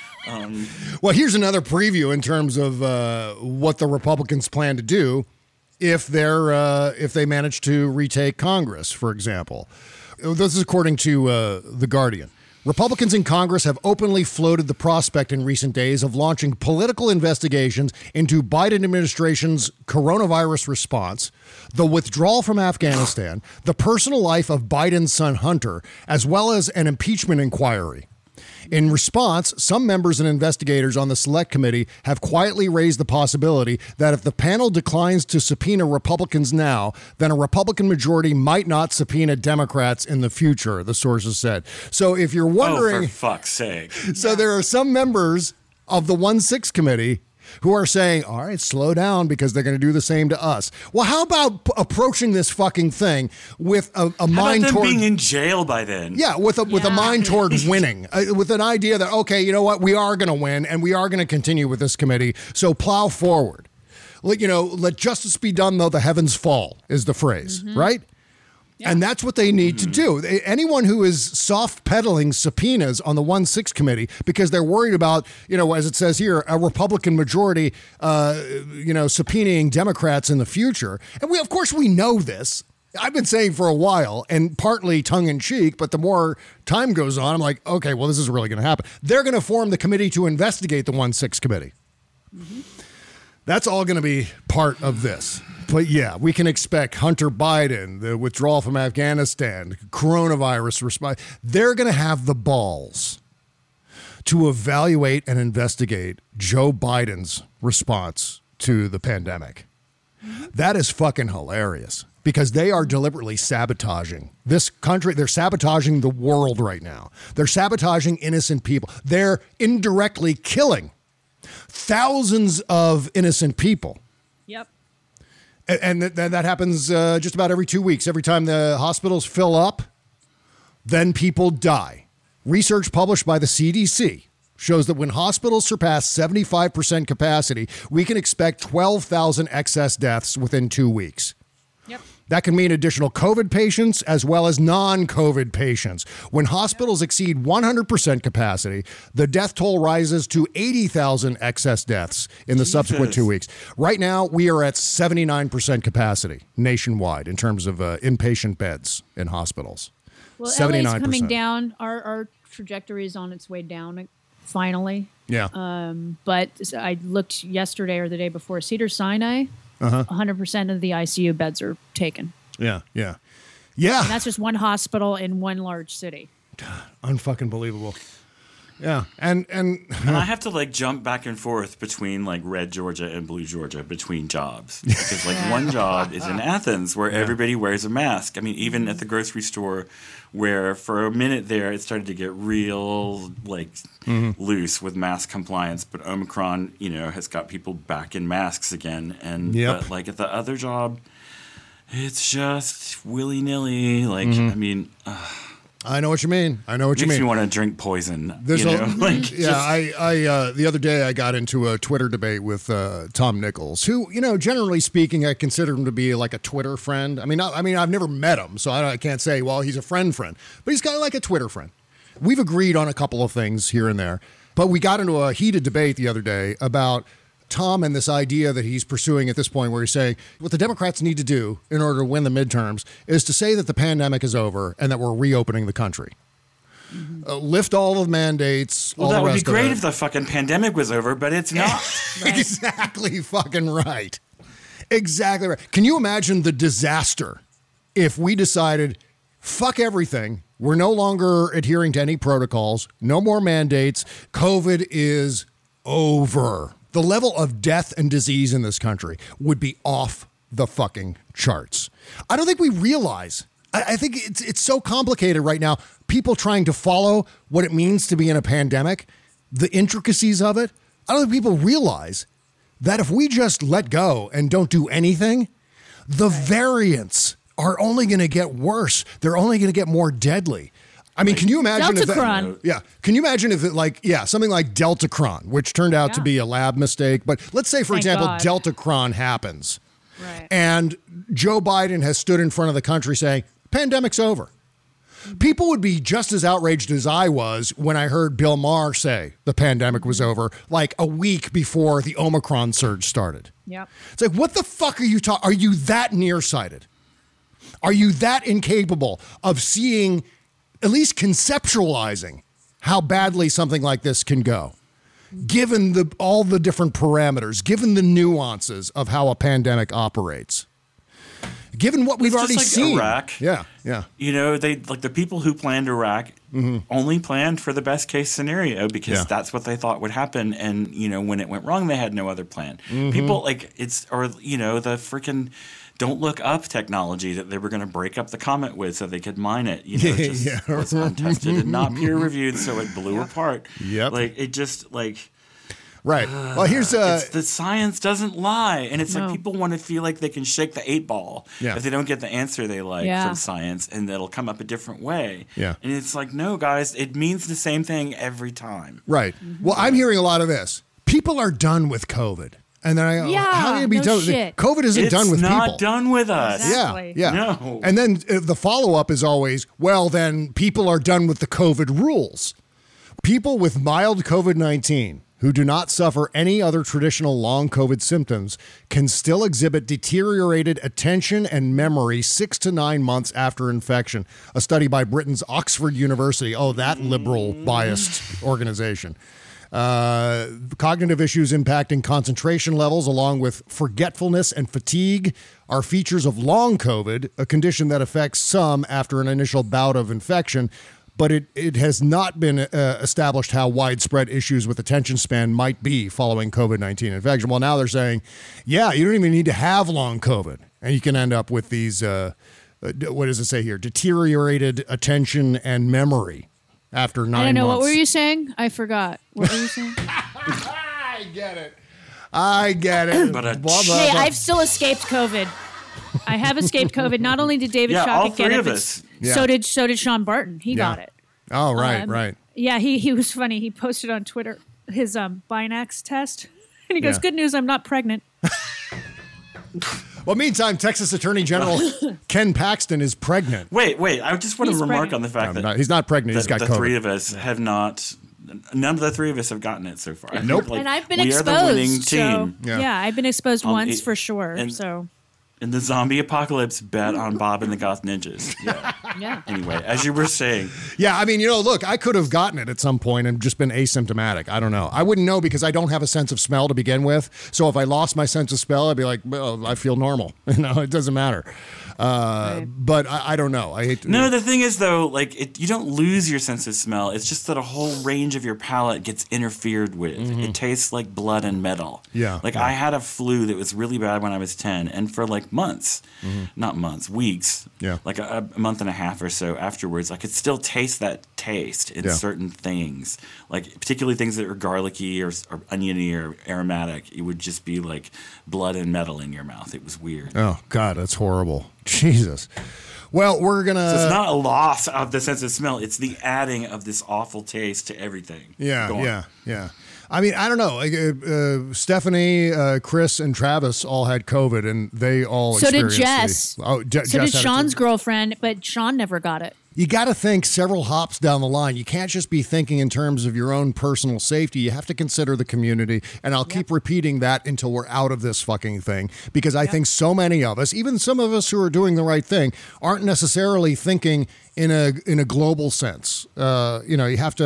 um, well, here's another preview in terms of uh, what the Republicans plan to do if they're uh, if they manage to retake Congress, for example. This is according to uh, The Guardian. Republicans in Congress have openly floated the prospect in recent days of launching political investigations into Biden administration's coronavirus response, the withdrawal from Afghanistan, the personal life of Biden's son Hunter, as well as an impeachment inquiry. In response, some members and investigators on the Select Committee have quietly raised the possibility that if the panel declines to subpoena Republicans now, then a Republican majority might not subpoena Democrats in the future, the sources said. So if you're wondering... Oh, for fuck's sake. So there are some members of the one six Committee who are saying, all right, slow down because they're going to do the same to us. Well, how about p- approaching this fucking thing with a, a mind how about them toward being in jail by then? Yeah, with a yeah. with a mind toward winning, uh, with an idea that, okay, you know what, we are going to win and we are going to continue with this committee. So plow forward. Let, you know, let justice be done though the heavens fall is the phrase, mm-hmm. right? Yeah. And that's what they need mm-hmm. to do. They, anyone who is soft peddling subpoenas on the one six Committee because they're worried about, you know, as it says here, a Republican majority, uh, you know, subpoenaing Democrats in the future. And we, of course, we know this. I've been saying for a while, and partly tongue in cheek, but the more time goes on, I'm like, okay, well, this is really going to happen. They're going to form the committee to investigate the one six Committee. Mm-hmm. That's all going to be part of this. But yeah, we can expect Hunter Biden, the withdrawal from Afghanistan, coronavirus response. They're going to have the balls to evaluate and investigate Joe Biden's response to the pandemic. That is fucking hilarious because they are deliberately sabotaging this country. They're sabotaging the world right now. They're sabotaging innocent people. They're indirectly killing thousands of innocent people. Yep. And th- that happens uh, just about every two weeks. Every time the hospitals fill up, then people die. Research published by the C D C shows that when hospitals surpass seventy-five percent capacity, we can expect twelve thousand excess deaths within two weeks. Yep. That can mean additional COVID patients as well as non-COVID patients. When hospitals exceed one hundred percent capacity, the death toll rises to eighty thousand excess deaths in the Jesus. subsequent two weeks. Right now, we are at seventy-nine percent capacity nationwide in terms of uh, inpatient beds in hospitals. Well, L A's coming down. Our, our trajectory is on its way down, finally. Yeah. Um, but I looked yesterday or the day before, Cedars-Sinai, Uh-huh. one hundred percent of the I C U beds are taken. Yeah, yeah. Yeah. And that's just one hospital in one large city. Unfucking believable. Yeah. And, and and I have to like jump back and forth between like red Georgia and blue Georgia between jobs. Because like yeah. one job is in Athens where yeah. everybody wears a mask. I mean, even at the grocery store where for a minute there it started to get real like mm-hmm. loose with mask compliance. But Omicron, you know, has got people back in masks again. And yep. but, like at the other job, it's just willy-nilly. Like, mm-hmm. I mean... Uh, I know what you mean. I know what Makes you mean. Makes me want to drink poison. There's you a, know? like, yeah, just, I, I uh, the other day I got into a Twitter debate with uh, Tom Nichols, who, you know, generally speaking, I consider him to be like a Twitter friend. I mean, I, I mean, I've never met him, so I, I can't say, well, he's a friend friend, but he's kind of like a Twitter friend. We've agreed on a couple of things here and there, but we got into a heated debate the other day about Tom and this idea that he's pursuing at this point where he's saying what the Democrats need to do in order to win the midterms is to say that the pandemic is over and that we're reopening the country. Mm-hmm. Uh, lift all the mandates. Well, all that the would rest be great of it. if the fucking pandemic was over, but it's not. Exactly fucking right. Exactly right. Can you imagine the disaster if we decided, fuck everything, we're no longer adhering to any protocols, no more mandates, COVID is over. The level of death and disease in this country would be off the fucking charts. I don't think we realize. I, I think it's it's so complicated right now. People trying to follow what it means to be in a pandemic, the intricacies of it. I don't think people realize that if we just let go and don't do anything, the variants are only going to get worse. They're only going to get more deadly. I mean, can you imagine if that, yeah, can you imagine if it like, yeah, something like Deltacron, which turned out yeah. to be a lab mistake. But let's say, for Thank example, God. Deltacron happens right. and Joe Biden has stood in front of the country saying, pandemic's over. People would be just as outraged as I was when I heard Bill Maher say the pandemic was over, like a week before the Omicron surge started. Yep. It's like, what the fuck are you talking? Are you that nearsighted? Are you that incapable of seeing, at least conceptualizing, how badly something like this can go? Given the all the different parameters, given the nuances of how a pandemic operates. Given what we've it's already just like seen. Iraq. Yeah, yeah. You know, they like the people who planned Iraq mm-hmm. only planned for the best case scenario because yeah. that's what they thought would happen. And, you know, when it went wrong, they had no other plan. Mm-hmm. People like it's or, you know, the freaking don't look up technology that they were going to break up the comet with so they could mine it. You know, it just yeah. was untested and not peer reviewed. So it blew yeah. apart. Yep. Like it just like. Right. Well, here's uh, it's, the science doesn't lie, and it's no. like people want to feel like they can shake the eight ball yeah. if they don't get the answer they like yeah. from science, and that'll come up a different way. Yeah. And it's like, no, guys, it means the same thing every time. Right. Mm-hmm. Well, I'm hearing a lot of this. People are done with COVID, and then I go, yeah, how can you be no done? shit. COVID isn't it's done with not people. done with us. Exactly. Yeah. Yeah. No. And then uh, the follow up is always, well, then people are done with the COVID rules. People with mild COVID nineteen who do not suffer any other traditional long COVID symptoms can still exhibit deteriorated attention and memory six to nine months after infection. A study by Britain's Oxford University. Oh, that liberal biased organization. Uh, cognitive issues impacting concentration levels along with forgetfulness and fatigue are features of long COVID, a condition that affects some after an initial bout of infection. But it, it has not been uh, established how widespread issues with attention span might be following COVID nineteen infection. Well, now they're saying, yeah, you don't even need to have long COVID. And you can end up with these, uh, uh, what does it say here? Deteriorated attention and memory after nine months. I don't know. months. What were you saying? I forgot. What were you saying? I get it. I get it. But a- blah, blah, Hey, blah. I've still escaped COVID. I have escaped COVID. Not only did David Yeah, all Shockett get three it, of but us. Yeah. so did so did Sean Barton. He Yeah. got it. Oh, right, Um, right. Yeah, he he was funny. He posted on Twitter his um Binax test, and he goes, Yeah. "Good news, I'm not pregnant." Well, meantime, Texas Attorney General Ken Paxton is pregnant. Wait, wait. I just want He's to remark pregnant. on the fact No, that not- he's not pregnant. the, He's got the COVID. three of us have not. None of the three of us have gotten it so far. I Nope. think, like, and I've been we exposed. are the winning so team. Yeah. yeah. I've been exposed Um, once it- for sure. and- so In the zombie apocalypse, bet on Bob and the Goth Ninjas. Yeah. yeah. Anyway, as you were saying, Yeah, I mean, you know, look, I could have gotten it at some point and just been asymptomatic. I don't know. I wouldn't know because I don't have a sense of smell to begin with. So if I lost my sense of smell, I'd be like, well, I feel normal. You know, it doesn't matter. Uh, Right. But I, I don't know. I hate to. no, the thing is though, like it, you don't lose your sense of smell. It's just that a whole range of your palate gets interfered with. It tastes like blood and metal. Yeah, Like yeah. I had a flu that was really bad when I was ten, and for like months, not months, weeks, Yeah. like a, a month and a half or so afterwards, I could still taste that taste in Yeah. certain things, like particularly things that are garlicky or, or oniony or aromatic. It would just be like blood and metal in your mouth. It was weird. Oh, God, that's horrible. Jesus. Well, we're going to. So it's not a loss of the sense of smell. It's the adding of this awful taste to everything. Yeah, Go on. yeah, yeah. I mean, I don't know. Like, uh, uh, Stephanie, uh, Chris, and Travis all had COVID, and they all So did experienced Jess. the- oh, Je- So Jess did had it Sean's too. girlfriend, but Sean never got it. You got to think several hops down the line. You can't just be thinking in terms of your own personal safety. You have to consider the community. And I'll keep repeating that until we're out of this fucking thing, because I think so many of us, even some of us who are doing the right thing, aren't necessarily thinking in a in a global sense. Uh, you know, you have to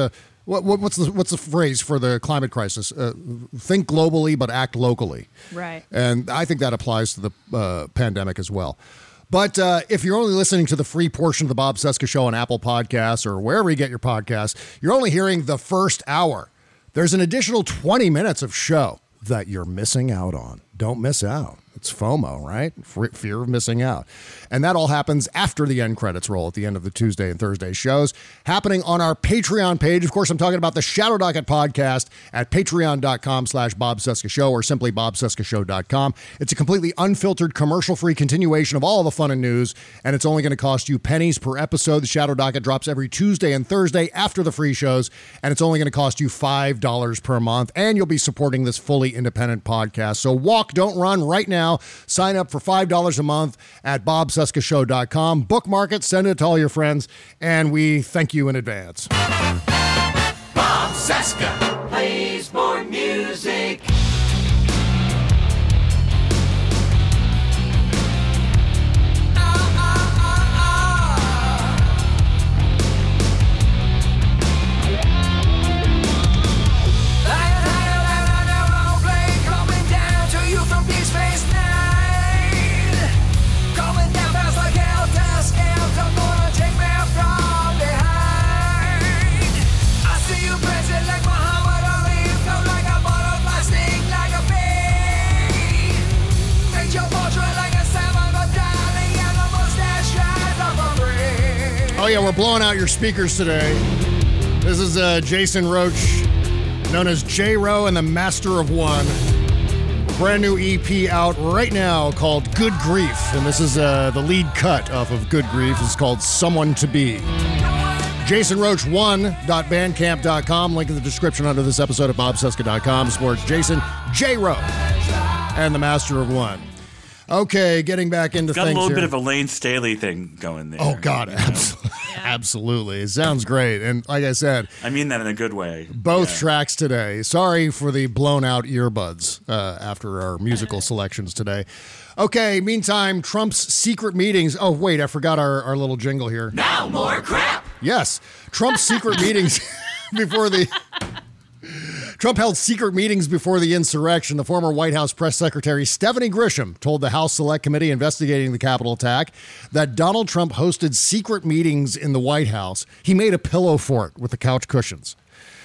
What, what what's the what's the phrase for the climate crisis? Uh, think globally, but act locally. Right. And I think that applies to the uh, pandemic as well. But uh, if you're only listening to the free portion of the Bob Cesca Show on Apple Podcasts or wherever you get your podcasts, you're only hearing the first hour. There's an additional twenty minutes of show that you're missing out on. Don't miss out. It's FOMO, right? Fear of missing out. And that all happens after the end credits roll at the end of the Tuesday and Thursday shows, happening on our Patreon page. Of course, I'm talking about the Shadow Docket podcast at patreon.com slash Bob Cesca Show or simply bob cesca show dot com. It's a completely unfiltered, commercial-free continuation of all the fun and news, and it's only going to cost you pennies per episode. The Shadow Docket drops every Tuesday and Thursday after the free shows, and it's only going to cost you five dollars per month, and you'll be supporting this fully independent podcast. So walk, don't run right now. Sign up for five dollars a month at bob cesca show dot com. Bookmark it, send it to all your friends, and we thank you in advance. Bob Cesca plays more music. Oh, yeah, we're blowing out your speakers today. This is uh, Jason Roach, known as J-Ro and the Master of One. Brand new E P out right now called Good Grief. And this is uh, the lead cut off of Good Grief. It's called Someone to Be. jason roach one dot bandcamp dot com. Link in the description under this episode at bob cesca dot com. Sports Jason, J-Ro, and the Master of One. Okay, getting back into Got things a little here. bit of a Lane Staley thing going there. Oh, God, you know? absolutely. Absolutely. It sounds great. And like I said, I mean that in a good way. both Yeah. tracks today. Sorry for the blown out earbuds uh, after our musical selections today. Okay, meantime, Trump's secret meetings. Oh, wait, I forgot our, our little jingle here. Now more crap. Yes, Trump's secret meetings before the... Trump held secret meetings before the insurrection. The former White House press secretary Stephanie Grisham told the House Select Committee investigating the Capitol attack that Donald Trump hosted secret meetings in the White House. He made a pillow fort with the couch cushions.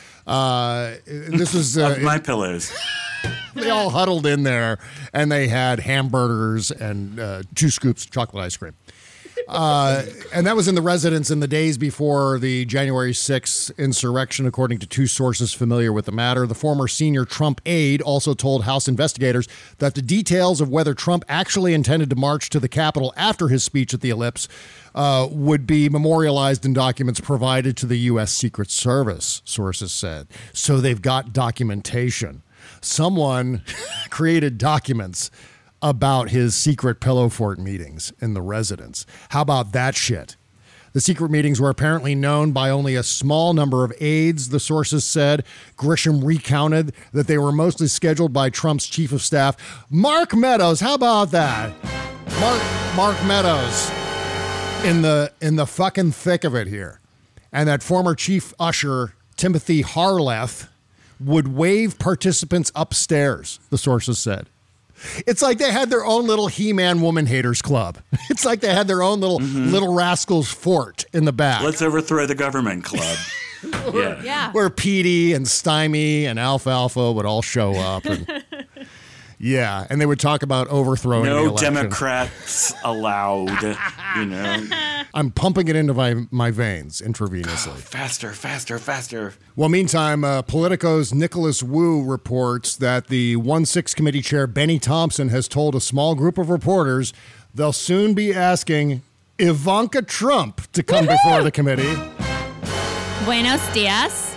Uh, this was uh, Of my pillows. They all huddled in there, and they had hamburgers and uh, two scoops of chocolate ice cream. Uh, and that was in the residence in the days before the January sixth insurrection, according to two sources familiar with the matter. The former senior Trump aide also told House investigators that the details of whether Trump actually intended to march to the Capitol after his speech at the Ellipse uh, would be memorialized in documents provided to the U S Secret Service, sources said. So they've got documentation. Someone created documents about his secret pillow fort meetings in the residence. How about that shit? The secret meetings were apparently known by only a small number of aides, the sources said. Grisham recounted that they were mostly scheduled by Trump's chief of staff, Mark Meadows. How about that? Mark Mark Meadows in the in the fucking thick of it here. And that former chief usher, Timothy Harleth, would wave participants upstairs, the sources said. It's like they had their own little He-Man woman haters club. It's like they had their own little mm-hmm. Little Rascals fort in the back. Let's overthrow the government club. yeah. yeah. Where Petey and Stymie and Alfalfa would all show up. And, yeah, and they would talk about overthrowing no the election. No Democrats allowed, you know. I'm pumping it into my, my veins intravenously. faster, faster, faster. Well, meantime, uh, Politico's Nicholas Wu reports that the one six Committee Chair Benny Thompson has told a small group of reporters they'll soon be asking Ivanka Trump to come Woo-hoo! Before the committee. Buenos dias.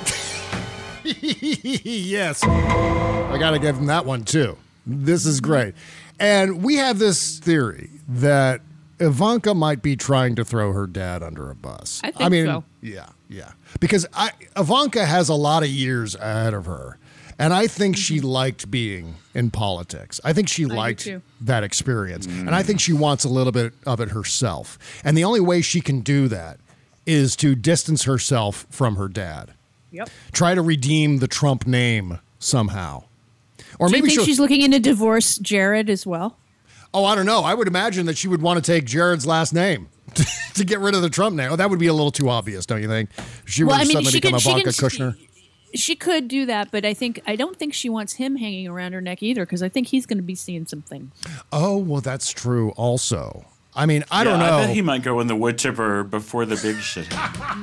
Yes. I got to give him that one, too. This is great. And we have this theory that Ivanka might be trying to throw her dad under a bus. I think I mean, so. Yeah, yeah. Because I, Ivanka has a lot of years ahead of her. And I think mm-hmm. she liked being in politics. I think she I liked that experience. Mm. And I think she wants a little bit of it herself. And the only way she can do that is to distance herself from her dad. Yep. Try to redeem the Trump name somehow. Or Do maybe you think she'll, she's looking into divorce Jared as well? Oh, I don't know. I would imagine that she would want to take Jared's last name to get rid of the Trump name. Oh, that would be a little too obvious, don't you think? She Well, would I mean, suddenly she become can- she Ivanka can- Kushner. She could do that, but I think I don't think she wants him hanging around her neck either, because I think he's going to be seeing some things. Oh, well, that's true also. I mean, I don't Yeah, know. I bet he might go in the wood chipper before the big shit happens.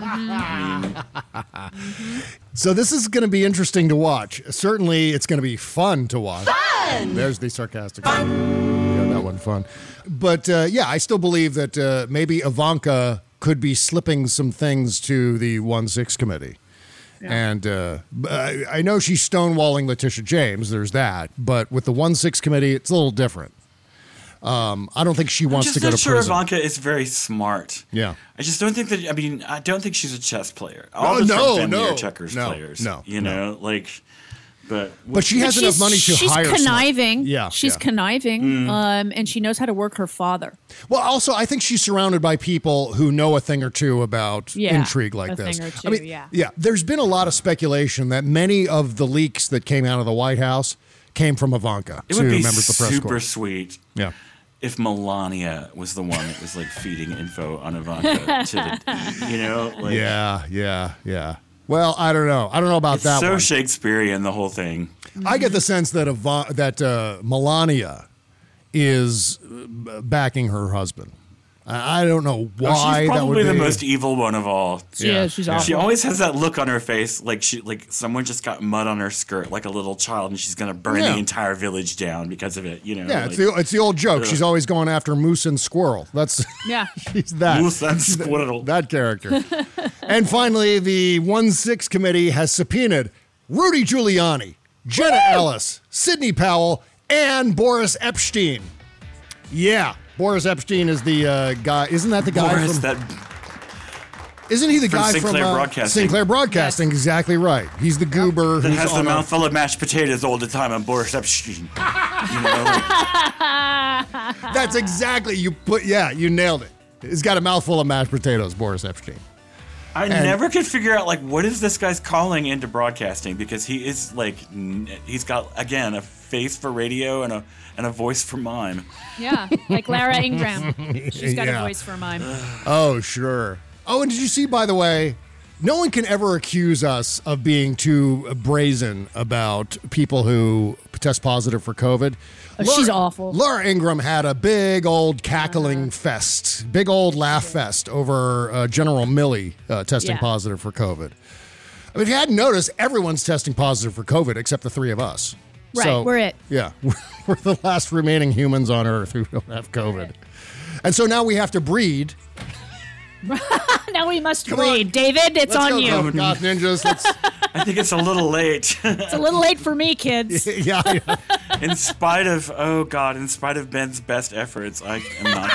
Mm-hmm. So this is going to be interesting to watch. Certainly, it's going to be fun to watch. Fun! There's the sarcastic. Fun. Yeah, that one fun. But uh, yeah, I still believe that uh, maybe Ivanka could be slipping some things to the one six committee. Yeah. And uh, I I know she's stonewalling Letitia James. There's that. But with the one six committee, it's a little different. Um, I don't think she wants I'm to just go not to sure prison. Ivanka is very smart. Yeah. I just don't think that. I mean, I don't think she's a chess player. All No, the Trump no, family no, are checkers no, players. no, you know, like, but But she has But enough she's- money to she's hire someone. conniving. Yeah, she's yeah. conniving, Mm. um, and she knows how to work her father. Well, also, I think she's surrounded by people who know a thing or two about Yeah, intrigue like a this. thing or I two, mean, yeah. yeah. There's been a lot of speculation that many of the leaks that came out of the White House came from Ivanka it to would be members of the press super corps. sweet. Yeah. If Melania was the one that was like feeding info on Ivanka to the, you know, like, yeah, yeah, yeah. Well, I don't know. I don't know about it's that so one. Shakespearean, the whole thing. I get the sense that Ivan- that uh, Melania is uh, backing her husband. I I don't know why Oh, she's that would probably be. the most evil one of all. She is, she's awful. She always has that look on her face, like she, like someone just got mud on her skirt, like a little child, and she's gonna burn Yeah. the entire village down because of it. You know? Yeah, like, it's the it's the old joke. Ugh. She's always going after moose and squirrel. That's Yeah. she's that Moose and squirrel. that character. And finally, the one six committee has subpoenaed Rudy Giuliani, Jenna Ellis, Sidney Powell, and Boris Epstein. Yeah, Boris Epstein is the uh, guy. Isn't that the guy Boris, from? that Isn't he the from guy Sinclair from uh, Broadcasting. Sinclair Broadcasting? Exactly right. He's the goober that who's has the on a- mouth full of mashed potatoes all the time on Boris Epstein. You know, like, That's exactly you put. Yeah, you nailed it. He's got a mouthful of mashed potatoes, Boris Epstein. I And- never could figure out like what is this guy's calling into broadcasting, because he is like n- he's got again a face for radio and a and a voice for mime. Yeah, like Lara Ingram. She's got Yeah. a voice for a mime. Oh, sure. Oh, and did you see, by the way, no one can ever accuse us of being too brazen about people who test positive for COVID. Oh, she's awful. Laura Ingram had a big old cackling fest, big old laugh fest over uh, General Milley uh, testing Yeah. positive for COVID. I mean, if you hadn't noticed, everyone's testing positive for COVID except the three of us. Right, So, we're it. Yeah, we're the last remaining humans on Earth who don't have COVID. And so now we have to breed. Now we must Come on. read. David, it's Let's on go, you. Goth Ninjas. Let's, I think it's a little late. It's a little late for me, kids. yeah, yeah. In spite of oh god, in spite of Ben's best efforts, I am not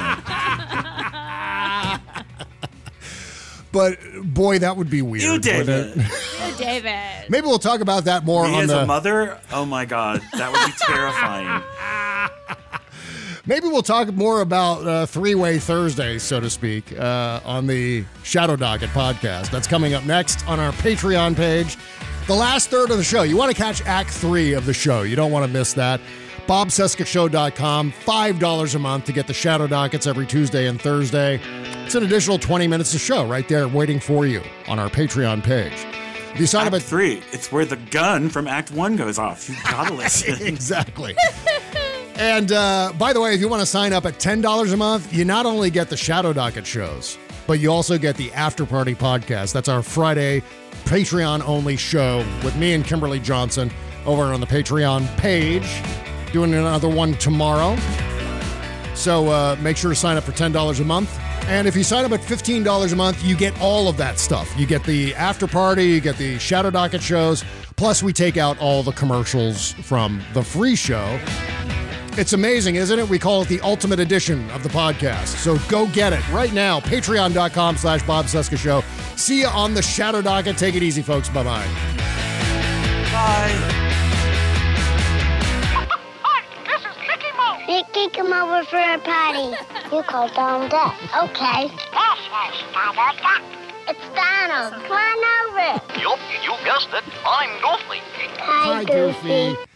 pregnant. But boy, that would be weird. You, wouldn't David. it? Oh, David. Maybe we'll talk about that more Me on as the. a mother, oh my god, that would be terrifying. Maybe we'll talk more about uh, Three-Way Thursday, so to speak, uh, on the Shadow Docket podcast. That's coming up next on our Patreon page. The last third of the show. You want to catch Act Three of the show. You don't want to miss that. bob cesca show dot com, five dollars a month to get the Shadow Dockets every Tuesday and Thursday. It's an additional twenty minutes of show right there waiting for you on our Patreon page. If you sign Act up at three, it's where the gun from Act One goes off. You gotta listen. Exactly. And uh, by the way, if you want to sign up at ten dollars a month, you not only get the Shadow Docket shows, but you also get the After Party podcast. That's our Friday Patreon-only show with me and Kimberly Johnson over on the Patreon page. Doing another one tomorrow. So uh, make sure to sign up for ten dollars a month. And if you sign up at fifteen dollars a month, you get all of that stuff. You get the After Party, you get the Shadow Docket shows, plus we take out all the commercials from the free show. It's amazing, isn't it? We call it the ultimate edition of the podcast. So go get it right now. Patreon.com slash Bob Cesca Show. See you on the Shadow Docket. Take it easy, folks. Bye-bye. Bye. Hi, this is Mickey Mouse. Mickey, come over for a party. You call Tom Duck. Okay. This is Donald Duck. It's Donald. Come on over. Yup, you guessed it. I'm Goofy. Hi, Goofy.